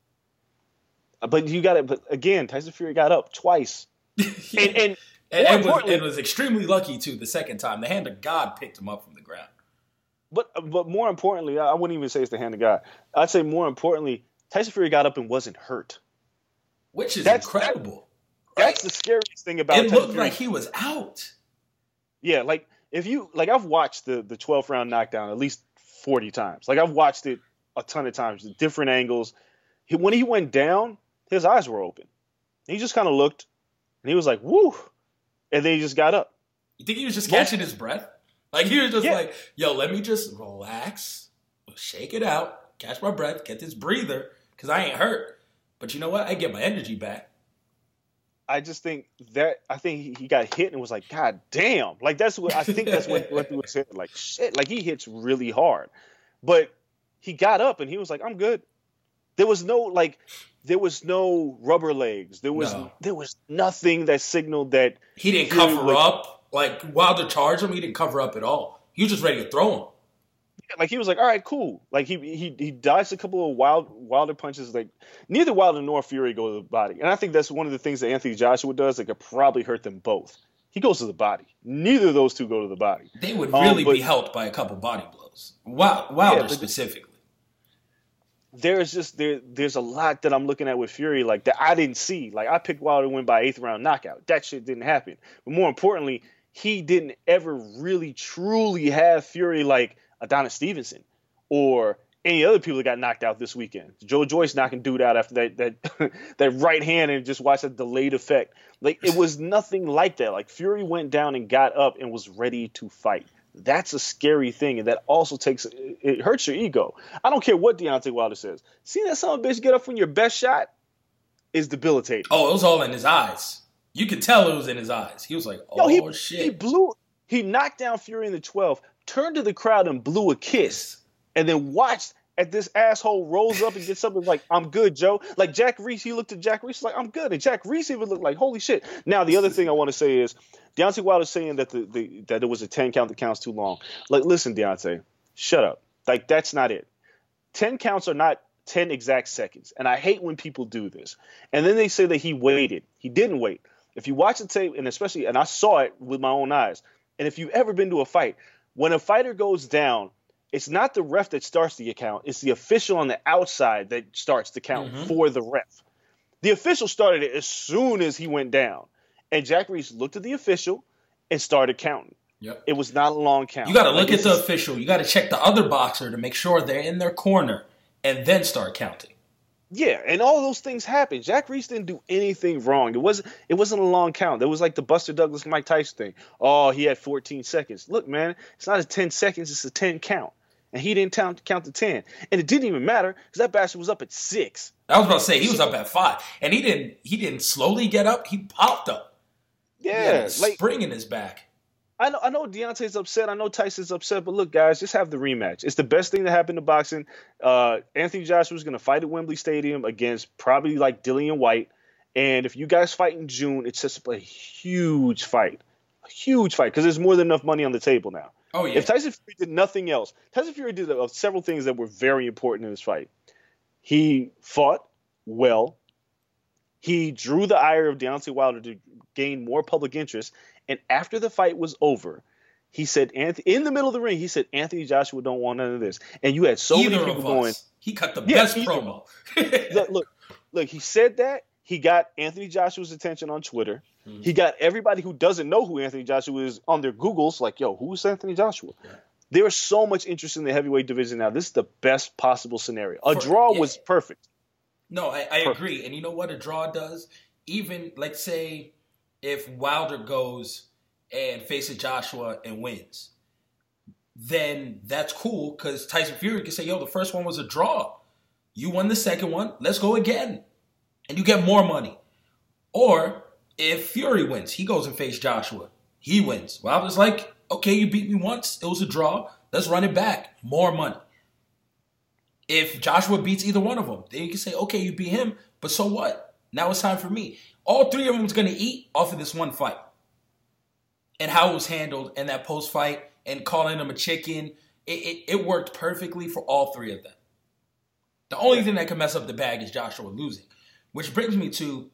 But you got it. But again, Tyson Fury got up twice, Yeah. and, and And, more and was, importantly- and was extremely lucky too the second time. The hand of God picked him up from the ground. but but more importantly, I wouldn't even say it's the hand of God. I'd say more importantly, Tyson Fury got up and wasn't hurt. Which is That's- incredible. That's the scariest thing about It Tyson looked Fury. like he was out. Yeah, like if you like, I've watched the the twelfth round knockdown at least forty times. Like I've watched it a ton of times, different angles. He, when he went down, his eyes were open. He just kind of looked, and he was like, "Woo!" And then he just got up. You think he was just Most- catching his breath? Like he was just Yeah. like, yo, let me just relax, shake it out, catch my breath, get this breather, because I ain't hurt. But you know what? I get my energy back. I just think that I think he, he got hit and was like, God damn. Like that's what I think that's what went through his head. Like shit. Like he hits really hard. But he got up and he was like, I'm good. There was no like there was no rubber legs. There was No. there was nothing that signaled that He didn't Fury cover was- up. Like Wilder charged him, he didn't cover up at all. He was just ready to throw him. like he was like, all right, cool. Like he he he dodged a couple of wild Wilder punches. Like neither Wilder nor Fury go to the body, and I think that's one of the things that Anthony Joshua does that could probably hurt them both. He goes to the body. Neither of those two go to the body. They would Um, really but- be helped by a couple body blows. Wilder, Wilder Yeah, but- specifically. There's just there there's a lot that I'm looking at with Fury like that I didn't see. Like I picked Wilder to win by eighth round knockout. That shit didn't happen. But more importantly, he didn't ever really truly have Fury like Adonis Stevenson or any other people that got knocked out this weekend. Joe Joyce knocking dude out after that that that right hand and just watch that delayed effect. Like it was nothing like that. Like Fury went down and got up and was ready to fight. That's a scary thing, and that also takes it, it hurts your ego. I don't care what Deontay Wilder says. Seeing that son of a bitch get up from your best shot is debilitating. Oh, it was all in his eyes. You could tell it was in his eyes. He was like, oh, Yo, he, shit. he blew. He knocked down Fury in the twelfth, turned to the crowd and blew a kiss, and then watched as this asshole rolls up and gets something like, I'm good, Joe. Like Jack Reese, he looked at Jack Reese like, I'm good. And Jack Reese even looked like, holy shit. Now, the other thing I want to say is Deontay Wilder saying that the, the that it was a ten count that counts too long. Like, listen, Deontay, shut up. Like, that's not it. ten counts are not ten exact seconds. And I hate when people do this. And then they say that he waited. He didn't wait. If you watch the tape, and especially, and I saw it with my own eyes, and if you've ever been to a fight, when a fighter goes down, it's not the ref that starts the count. It's the official on the outside that starts the count Mhm. for the ref. The official started it as soon as he went down. And Jack Reese looked at the official and started counting. Yep. It was not a long count. You got to look like, at the is, official. You got to check the other boxer to make sure they're in their corner and then start counting. Yeah, and all those things happened. Jack Reese didn't do anything wrong. It wasn't it wasn't a long count. It was like the Buster Douglas Mike Tyson thing. Oh, he had fourteen seconds. Look, man, it's not a ten seconds, it's a ten count. And he didn't count, count to ten. And it didn't even matter because that bastard was up at six. I was about to say, he was up at five. And he didn't he didn't slowly get up. He popped up. Yeah. He had a like, spring in his back. I know I know Deontay's upset. I know Tyson's upset. But look, guys, just have the rematch. It's the best thing that happened to boxing. Uh, Anthony Joshua's going to fight at Wembley Stadium against probably like Dillian White. And if you guys fight in June, it's just a huge fight. A huge fight because there's more than enough money on the table now. Oh, yeah. If Tyson Fury did nothing else, Tyson Fury did uh, several things that were very important in this fight. He fought well. He drew the ire of Deontay Wilder to gain more public interest. And after the fight was over, he said, Anthony, in the middle of the ring, he said, Anthony Joshua don't want none of this. And you had so Either many people going. He cut the yeah, best either. promo. look, look, look, he said that. He got Anthony Joshua's attention on Twitter. Mm-hmm. He got everybody who doesn't know who Anthony Joshua is on their Googles, like, yo, who's Anthony Joshua? Yeah. There is so much interest in the heavyweight division now. This is the best possible scenario. A For, draw yeah. was perfect. No, I, I agree. And you know what a draw does? Even, let's say, if Wilder goes and faces Joshua and wins, then that's cool because Tyson Fury can say, yo, the first one was a draw. You won the second one. Let's go again. And you get more money. Or if Fury wins, he goes and faces Joshua. He wins. Wilder's like, okay, you beat me once. It was a draw. Let's run it back. More money. If Joshua beats either one of them, then you can say, okay, you beat him, but so what? Now it's time for me. All three of them was going to eat off of this one fight. And how it was handled and that post-fight and calling them a chicken, it, it, it worked perfectly for all three of them. The only thing that could mess up the bag is Joshua losing. Which brings me to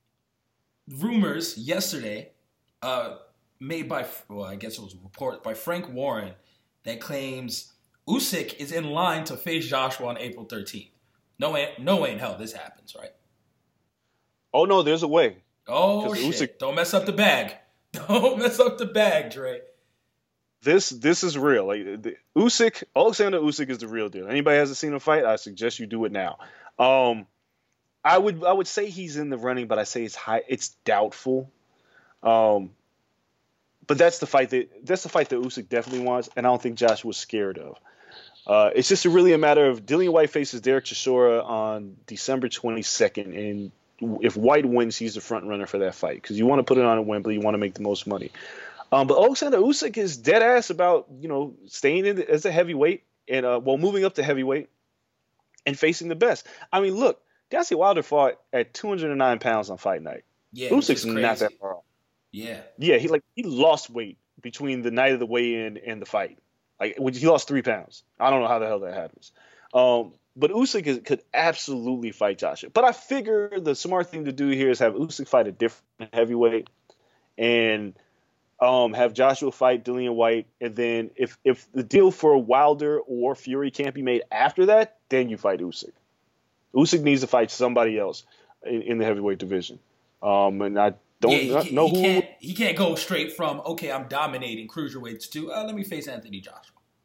rumors yesterday uh, made by, well, I guess it was a report by Frank Warren that claims Usyk is in line to face Joshua on April thirteenth. No way, no way in hell this happens, right? Oh, no, there's a way. Oh, shit. Usyk, don't mess up the bag. Don't mess up the bag, Dre. This this is real. Like the, Usyk, Alexander Usyk is the real deal. Anybody hasn't seen him fight, I suggest you do it now. Um, I would I would say he's in the running, but I say it's high. It's doubtful. Um, but that's the fight that that's the fight that Usyk definitely wants, and I don't think Joshua's scared of. Uh, it's just a really a matter of Dillian White faces Derek Chisora on December twenty-second, and if White wins, he's the front runner for that fight because you want to put it on at Wembley, you want to make the most money. Um, but Alexander Usyk is dead ass about you know staying in the, as a heavyweight and uh, well moving up to heavyweight and facing the best. I mean, look, Deontay Wilder fought at two hundred nine pounds on fight night. Yeah, Usyk's not that far off. Yeah, yeah, he like he lost weight between the night of the weigh-in and the fight. Like he lost three pounds. I don't know how the hell that happens. Um, but Usyk is, could absolutely fight Joshua. But I figure the smart thing to do here is have Usyk fight a different heavyweight and um, have Joshua fight Dillian White. And then if, if the deal for Wilder or Fury can't be made after that, then you fight Usyk. Usyk needs to fight somebody else in, in the heavyweight division. Um, and I don't yeah, he, know he who. Can't, he can't go straight from, okay, I'm dominating cruiserweights to, uh, let me face Anthony Joshua.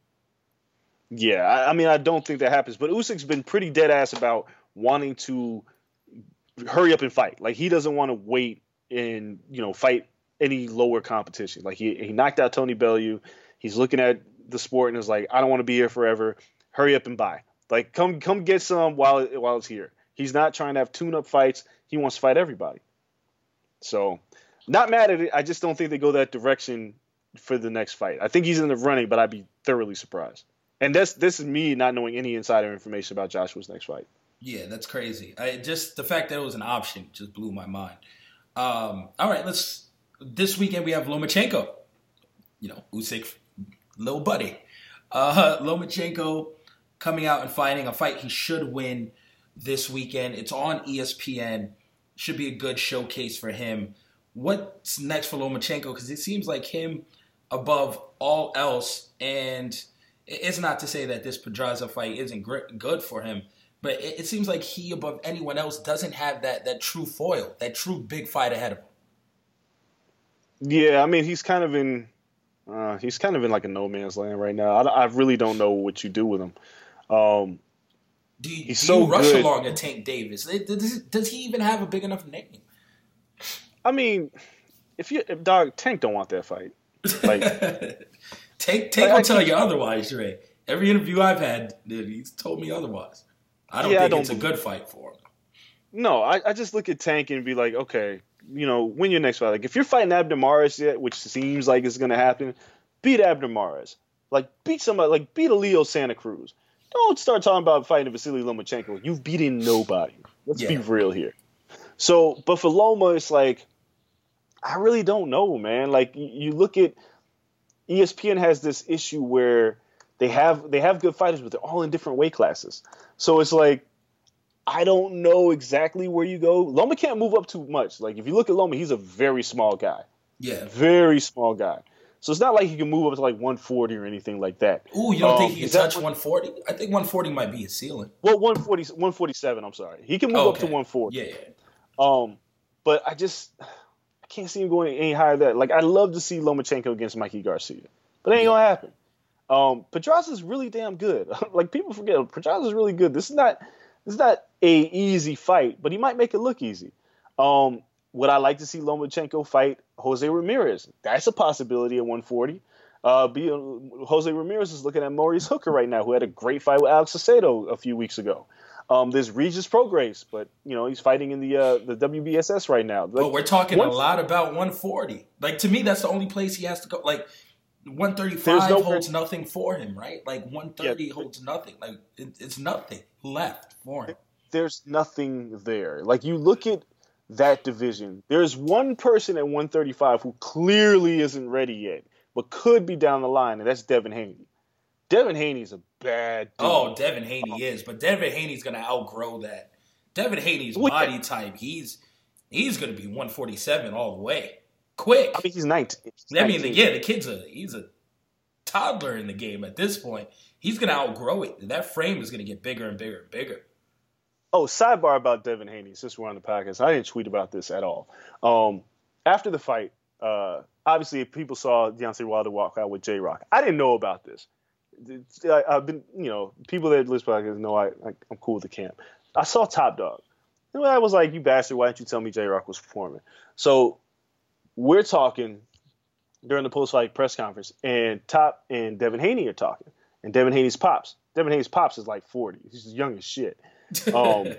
Yeah, I, I mean, I don't think that happens. But Usyk's been pretty dead ass about wanting to hurry up and fight. Like he doesn't want to wait and you know fight any lower competition. Like he he knocked out Tony Bellew. He's looking at the sport and is like, I don't want to be here forever. Hurry up and buy. Like come come get some while while it's here. He's not trying to have tune-up fights. He wants to fight everybody. So, not mad at it. I just don't think they go that direction for the next fight. I think he's in the running, but I'd be thoroughly surprised. And this this is me not knowing any insider information about Joshua's next fight. Yeah, that's crazy. I, just the fact that it was an option just blew my mind. Um, all right, let's. This weekend we have Lomachenko. You know, Usyk, little buddy. Uh, Lomachenko coming out and fighting a fight he should win this weekend. It's on E S P N. Should be a good showcase for him. What's next for Lomachenko? Because it seems like him above all else, and it's not to say that this Pedraza fight isn't good for him, but it, it seems like he, above anyone else, doesn't have that that true foil, that true big fight ahead of him. Yeah, I mean, he's kind of in Uh, he's kind of in like a no man's land right now. I, I really don't know what you do with him. Um, do you, he's do so you rush good. along a Tank Davis? Does, does he even have a big enough name? I mean, if you if dog Tank don't want that fight, like Tank Tank like, will I tell keep- you otherwise, Dre. Every interview I've had, he's told me otherwise. I don't Yeah, I think don't it's a believe good fight for him. no, I, I just look at Tank and be like, okay, you know, win your next fight. Like if you're fighting Abner Mares yet, which seems like it's gonna happen, beat Abner Mares. Like beat somebody, like beat a Leo Santa Cruz. Don't start talking about fighting Vasily Lomachenko. You've beaten nobody. Let's be Yeah. real here. So, but for Loma, it's like I really don't know, man. Like you, you look at E S P N has this issue where they have they have good fighters, but they're all in different weight classes. So it's like I don't know exactly where you go. Loma can't move up too much. Like if you look at Loma, he's a very small guy, Yeah. very small guy. So it's not like he can move up to like one forty or anything like that. Ooh, you don't Um, think he can is that touch one forty? I think one forty might be his ceiling. Well, one forty, one forty-seven, I'm sorry. He can move Oh, up to okay. one forty. Yeah, yeah. Um, but I just I can't see him going any higher than that. Like I'd love to see Lomachenko against Mikey Garcia, but it ain't gonna happen. Um, Pedraza's really damn good. Like people forget, Pedraza's really good. This is not this is not a easy fight, but he might make it look easy. Um, would I like to see Lomachenko fight Jose Ramirez? That's a possibility at one forty. Uh, be, Jose Ramirez is looking at Maurice Hooker right now, who had a great fight with Alex Acedo a few weeks ago. Um, there's Regis Prograis, but you know he's fighting in the uh, the W B S S right now. Like, But we're talking one- a lot about one forty. Like to me, that's the only place he has to go. Like one thirty-five There's no- holds nothing for him, right? Like one thirty Yeah. holds nothing. Like it, it's nothing left for him. There's nothing there. Like you look at that division, there's one person at one thirty-five who clearly isn't ready yet, but could be down the line, and that's Devin Haney. Devin Haney's a bad dude. Oh, Devin Haney is, but Devin Haney's gonna outgrow that. Devin Haney's Well, body type, he's he's gonna be one forty-seven all the way, quick. I mean he's nineteen. He's I mean, nineteen. yeah, the kid's a he's a toddler in the game at this point. He's gonna outgrow it. That frame is gonna get bigger and bigger and bigger. Oh, sidebar about Devin Haney, since we're on the podcast. I didn't tweet about this at all. Um, after the fight, uh, obviously people saw Deontay Wilder walk out with J-Rock. I didn't know about this. I, I've been, you know, people that listen to podcasts know I, I, I'm cool with the camp. I saw Top Dog. And I was like, you bastard, why didn't you tell me J-Rock was performing? So we're talking during the post-fight press conference, and Top and Devin Haney are talking. And Devin Haney's pops. Devin Haney's pops is like forty. He's young as shit. Um,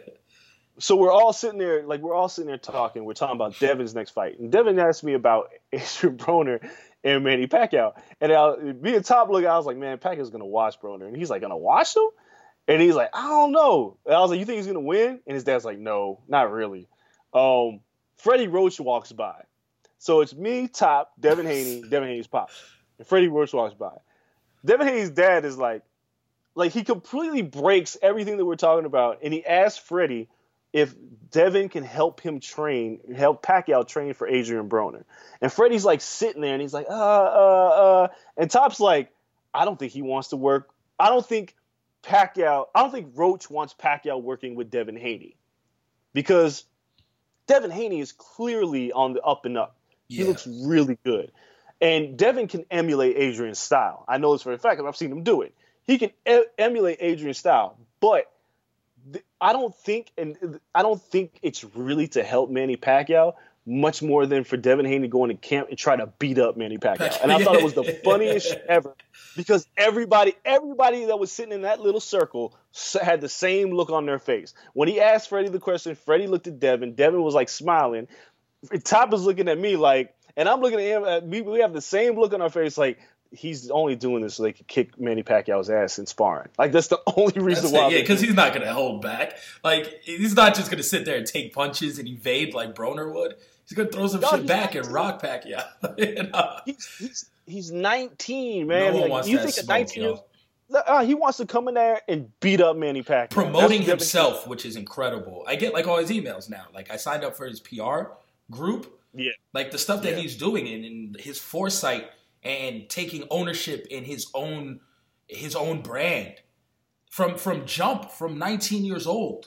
so we're all sitting there, like we're all sitting there talking. We're talking about Devin's next fight, and Devin asked me about Adrian Broner and Manny Pacquiao. And I, me and Top look, I was like, man, Pacquiao's gonna watch Broner, and he's like, gonna watch him? And he's like, I don't know. And I was like, you think he's gonna win? And his dad's like, no, not really. Um, Freddie Roach walks by, so it's me, Top, Devin Haney, Devin Haney's pops, and Freddie Roach walks by. Devin Haney's dad is like. Like, he completely breaks everything that we're talking about, and he asks Freddie if Devin can help him train, help Pacquiao train for Adrian Broner. And Freddie's, like, sitting there, and he's like, uh, uh, uh. And Top's like, I don't think he wants to work. I don't think Pacquiao, I don't think Roach wants Pacquiao working with Devin Haney. Because Devin Haney is clearly on the up and up. He Yeah. looks really good. And Devin can emulate Adrian's style. I know this for a fact because I've seen him do it. He can e- emulate Adrian's style, but th- I don't think, and I don't think it's really to help Manny Pacquiao much more than for Devin Haney going to camp and try to beat up Manny Pacquiao. And I thought it was the funniest shit ever because everybody, everybody that was sitting in that little circle s- had the same look on their face. When he asked Freddie the question, Freddie looked at Devin. Devin was like smiling. Top is looking at me like, and I'm looking at him. Uh, we, we have the same look on our face, like. He's only doing this so they can kick Manny Pacquiao's ass in sparring. Like, that's the only reason That's why. it, yeah, because he's not going to hold back. Like, he's not just going to sit there and take punches and evade like Broner would. He's going to throw some No, shit he's back not. and rock Pacquiao. You know? He's, he's, he's nineteen, man. No one Like, wants you that think a smoke, nineteen yo. year uh, he wants to come in there and beat up Manny Pacquiao. Promoting That's what Devin- himself, which is incredible. I get like all his emails now. Like I signed up for his P R group. Yeah. Like the stuff that Yeah. he's doing and, and his foresight and taking ownership in his own his own brand from from jump from nineteen years old.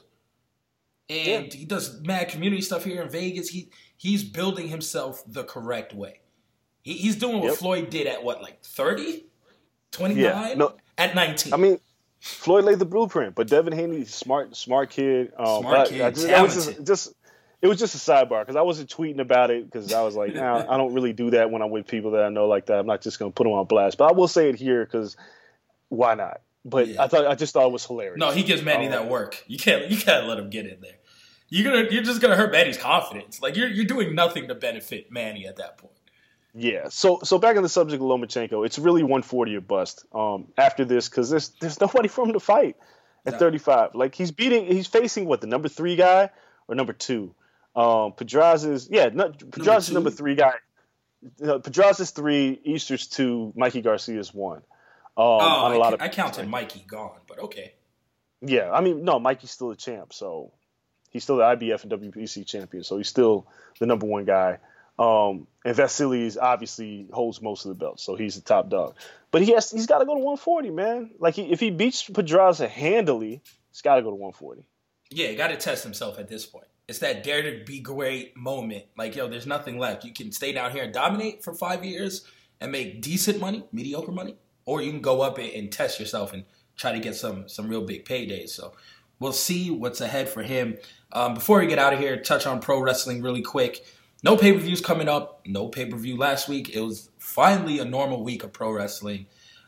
And Yeah. he does mad community stuff here in Vegas. He he's building himself the correct way. He, he's doing what Yep. Floyd did at what, like thirty? twenty-nine? Yeah, no. At nineteen. I mean, Floyd laid the blueprint, but Devin Haney, smart, smart kid. Um, Smart but kid, I just, that was just, talented. just, it was just a sidebar because I wasn't tweeting about it because I was like, nah, I don't really do that when I'm with people that I know like that. I'm not just gonna put them on blast, but I will say it here because why not? But Yeah. I thought I just thought it was hilarious. No, he gives Manny Um, that work. You can't you can't let him get in there. You're gonna you're just gonna hurt Manny's confidence. Like you're you're doing nothing to benefit Manny at that point. Yeah. So so back on the subject of Lomachenko, it's really one forty or bust um, after this because there's there's nobody for him to fight at No. thirty-five. Like he's beating, he's facing what, the number three guy or number two? Um, Pedraza's yeah, not, Pedraza's two? number three guy. Uh, Pedraza's three, Easter's two, Mikey Garcia's one. Um, Oh, on a I, lot ca- of I counted Mikey gone, but okay. Yeah, I mean, no, Mikey's still a champ, so he's still the I B F and W B C champion, so he's still the number one guy. Um, and Vasily's obviously holds most of the belts, so he's the top dog. But he has, he's got to go to one forty, man. Like, he, if he beats Pedraza handily, he's got to go to one forty. Yeah, you got to test himself at this point. It's that dare to be great moment. Like, yo, there's nothing left. You can stay down here and dominate for five years and make decent money, mediocre money, or you can go up and, and test yourself and try to get some some real big paydays. So we'll see what's ahead for him. Um, before we get out of here, touch on pro wrestling really quick. No pay-per-views coming up. No pay-per-view last week. It was finally a normal week of pro wrestling.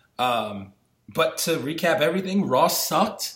Um, but to recap everything, Raw sucked.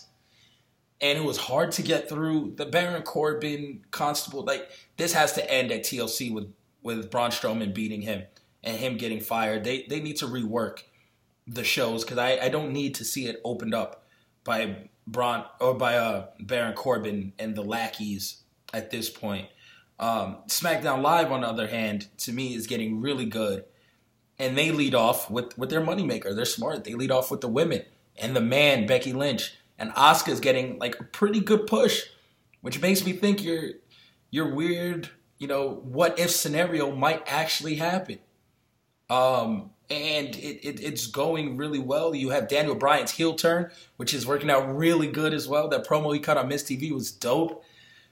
And it was hard to get through. The Baron Corbin Constable, like, this has to end at T L C with, with Braun Strowman beating him and him getting fired. They they need to rework the shows because I, I don't need to see it opened up by Braun or by uh, Baron Corbin and the lackeys at this point. Um, SmackDown Live, on the other hand, to me is getting really good. And they lead off with, with their moneymaker. They're smart. They lead off with the women and the man, Becky Lynch. And Asuka's getting like a pretty good push, which makes me think your your weird, you know, what if scenario might actually happen. Um, and it, it it's going really well. You have Daniel Bryan's heel turn, which is working out really good as well. That promo he cut on Miz T V was dope.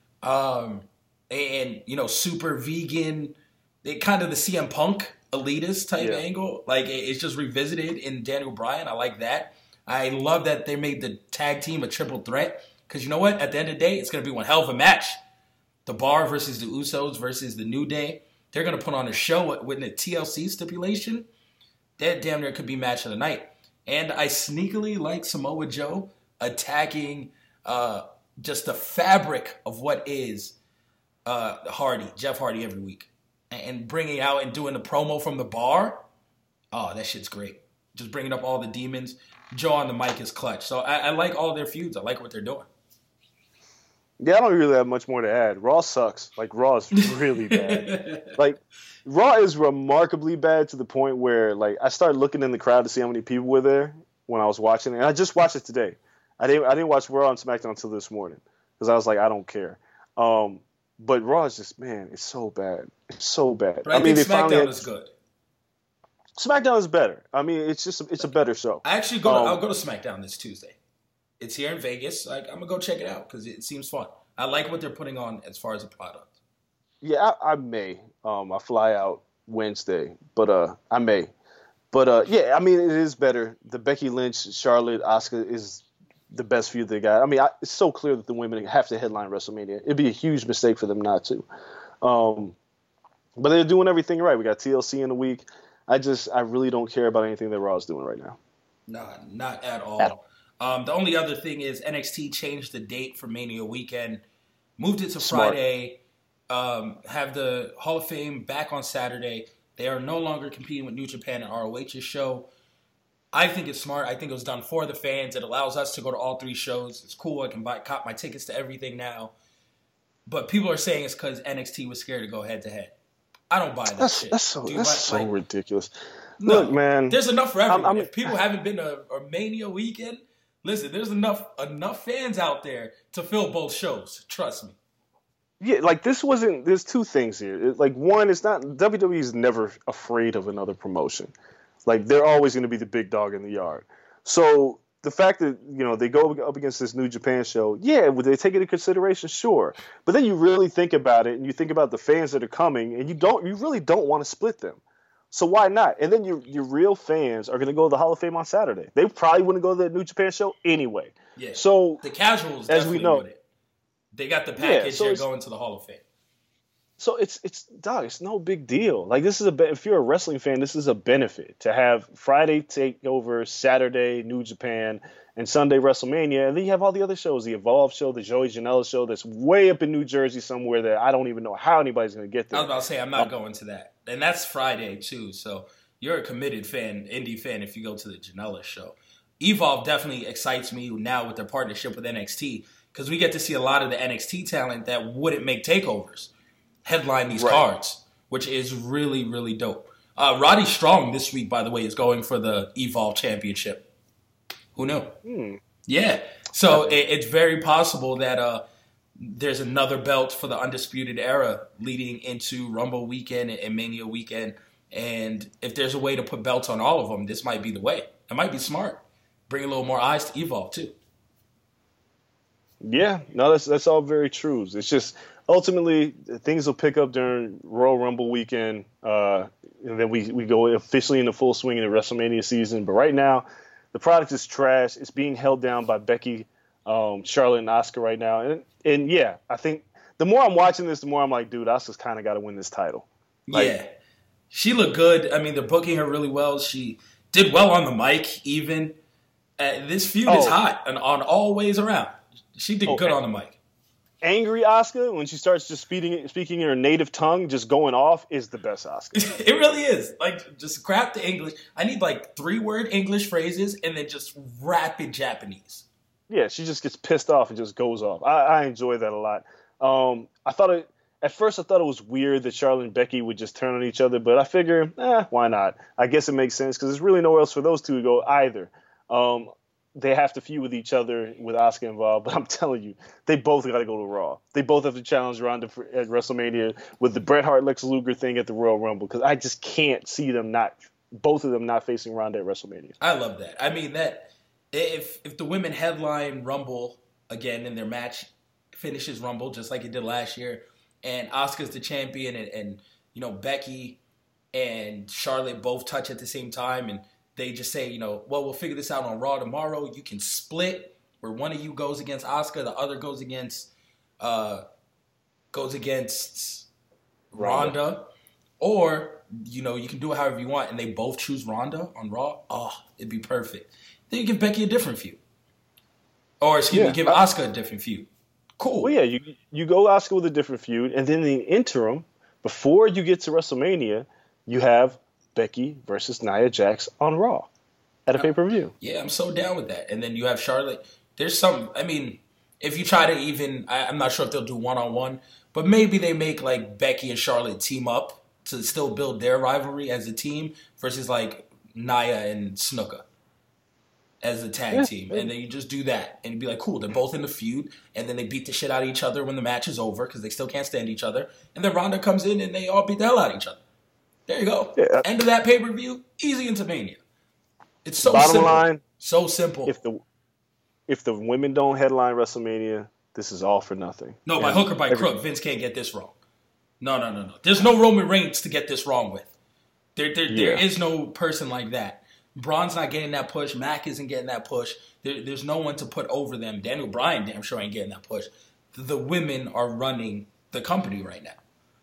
Um, and you know, super vegan, it kind of the C M Punk elitist type Yeah. angle. Like it, it's just revisited in Daniel Bryan. I like that. I love that they made the tag team a triple threat because you know what? At the end of the day, it's going to be one hell of a match. The Bar versus the Usos versus the New Day. They're going to put on a show with the T L C stipulation. That damn near could be match of the night. And I sneakily like Samoa Joe attacking uh, just the fabric of what is uh, Hardy, Jeff Hardy every week. And bringing out and doing the promo from the Bar. Oh, that shit's great. Just bringing up all the demons. Joe on the mic is clutch. So I, I like all their feuds. I like what they're doing. Yeah, I don't really have much more to add. Raw sucks. Like, Raw is really bad. Like, Raw is remarkably bad to the point where, like, I started looking in the crowd to see how many people were there when I was watching it. And I just watched it today. I didn't I didn't watch Raw and SmackDown until this morning because I was like, I don't care. Um, but Raw is just, man, it's so bad. It's so bad. But I, I mean, think they finally SmackDown had, is good. SmackDown is better. I mean, it's just it's a better show. I actually go. To, Um, I'll go to SmackDown this Tuesday. It's here in Vegas. Like I'm gonna go check it out because it seems fun. I like what they're putting on as far as a product. Yeah, I, I may. Um, I fly out Wednesday, but uh, I may. But uh, yeah, I mean, it is better. The Becky Lynch, Charlotte, Asuka is the best feud they got. I mean, I, it's so clear that the women have to headline WrestleMania. It'd be a huge mistake for them not to. Um, but they're doing everything right. We got T L C in a week. I just, I really don't care about anything that Raw is doing right now. Nah, not at all. Um, the only other thing is N X T changed the date for Mania weekend, moved it to Smart. Friday, um, have the Hall of Fame back on Saturday. They are no longer competing with New Japan and R O H's show. I think it's smart. I think it was done for the fans. It allows us to go to all three shows. It's cool. I can buy cop my tickets to everything now. But people are saying it's because N X T was scared to go head to head. I don't buy that That's shit. that's so Do you that's buy- so like, ridiculous. no, Look, man, there's enough for everyone. I'm- I'm- if people haven't been to a Mania weekend, listen, there's enough enough fans out there to fill both shows. Trust me. Yeah, like this wasn't. There's two things here. It- like one, it's not W W E is never afraid of another promotion. Like they're always going to be the big dog in the yard. So the fact that you know they go up against this New Japan show, yeah, would they take it into consideration? Sure, but then you really think about it, and you think about the fans that are coming, and you don't, you really don't want to split them. So why not? And then your your real fans are going to go to the Hall of Fame on Saturday. They probably wouldn't go to the New Japan show anyway. Yeah. So the casuals, as we know, would it. They got the package. Yeah, so They're going to the Hall of Fame. So it's it's dog. It's no big deal. Like this is a if you're a wrestling fan, this is a benefit to have Friday Takeover, Saturday New Japan, and Sunday WrestleMania, and then you have all the other shows, the Evolve show, the Joey Janela show, that's way up in New Jersey somewhere that I don't even know how anybody's going to get there. I was about to say I'm not um, going to that, and that's Friday too. So you're a committed fan, indie fan, if you go to the Janela show. Evolve definitely excites me now with their partnership with N X T because we get to see a lot of the N X T talent that wouldn't make takeovers headline these right. cards, which is really, really dope. Uh, Roddy Strong this week, by the way, is going for the Evolve Championship. Who knew? Hmm. Yeah. So it, it's very possible that uh, there's another belt for the Undisputed Era leading into Rumble weekend and Mania weekend. And if there's a way to put belts on all of them, this might be the way. It might be smart. Bring a little more eyes to Evolve, too. Yeah. No, that's, that's all very true. It's just ultimately things will pick up during Royal Rumble weekend. Uh, and then we, we go officially into full swing in the WrestleMania season. But right now, the product is trash. It's being held down by Becky, um, Charlotte, and Asuka right now. And, and yeah, I think the more I'm watching this, the more I'm like, dude, Asuka's kind of got to win this title. Like, yeah. She looked good. I mean, they're booking her really well. She did well on the mic, even. Uh, this feud oh. is hot and on all ways around. She did oh, good on the mic. Angry Asuka, when she starts just speaking, speaking in her native tongue, just going off, is the best Asuka. It really is. Like, just crap the English. I need, like, three-word English phrases and then just rapid Japanese. Yeah, she just gets pissed off and just goes off. I, I enjoy that a lot. Um, I thought it... At first, I thought it was weird that Charlotte and Becky would just turn on each other, but I figure, eh, why not? I guess it makes sense because there's really nowhere else for those two to go either. Um, they have to feud with each other with Asuka involved, but I'm telling you, they both got to go to Raw. They both have to challenge Ronda for, at WrestleMania with the Bret Hart Lex Luger thing at the Royal Rumble because I just can't see them not, both of them not facing Ronda at WrestleMania. I love that. I mean, that if if the women headline Rumble again in their match finishes Rumble just like it did last year, and Asuka's the champion, and, and you know Becky and Charlotte both touch at the same time, and they just say, you know, well, we'll figure this out on Raw tomorrow. You can split where one of you goes against Asuka, the other goes against uh, goes against Ronda. Ronda, or you know you can do it however you want, and they both choose Ronda on Raw. Oh, it'd be perfect. Then you give Becky a different feud, or excuse yeah, me, give I- Asuka a different feud. Cool. Well, yeah, you you go Asuka with a different feud, and then in the interim, before you get to WrestleMania, you have Becky versus Nia Jax on Raw at a pay-per-view. Yeah, I'm so down with that. And then you have Charlotte. There's some, I mean, if you try to even, I, I'm not sure if they'll do one-on-one, but maybe they make like Becky and Charlotte team up to still build their rivalry as a team versus like Nia and Snuka as a tag yeah, team. Yeah. And then you just do that. And you'd be like, cool, they're both in the feud. And then they beat the shit out of each other when the match is over because they still can't stand each other. And then Ronda comes in and they all beat the hell out of each other. There you go. Yeah. End of that pay-per-view, easy into Mania. It's so Bottom simple. line, so simple. If the if the women don't headline WrestleMania, this is all for nothing. No, by hook or by crook, Vince can't get this wrong. No, no, no, no. There's no Roman Reigns to get this wrong with. There, there, yeah. there is no person like that. Braun's not getting that push. Mac isn't getting that push. There, there's no one to put over them. Daniel Bryan damn sure ain't getting that push. The women are running the company right now.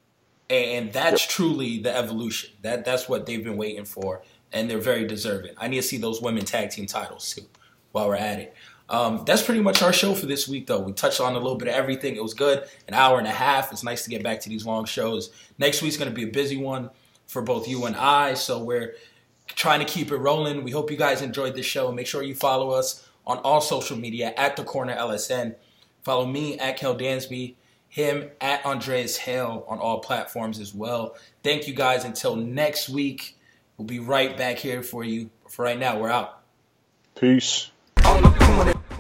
And that's yep. truly the evolution. That That's what they've been waiting for, and they're very deserving. I need to see those women tag team titles, too, while we're at it. Um, that's pretty much our show for this week, though. We touched on a little bit of everything. It was good. An hour and a half. It's nice to get back to these long shows. Next week's going to be a busy one for both you and I, so we're trying to keep it rolling. We hope you guys enjoyed this show. Make sure you follow us on all social media at The Corner L S N. Follow me at Kel Dansby. Him at Andreas Hale on all platforms as well. Thank you guys. Until next week, we'll be right back here for you. For right now, we're out. Peace.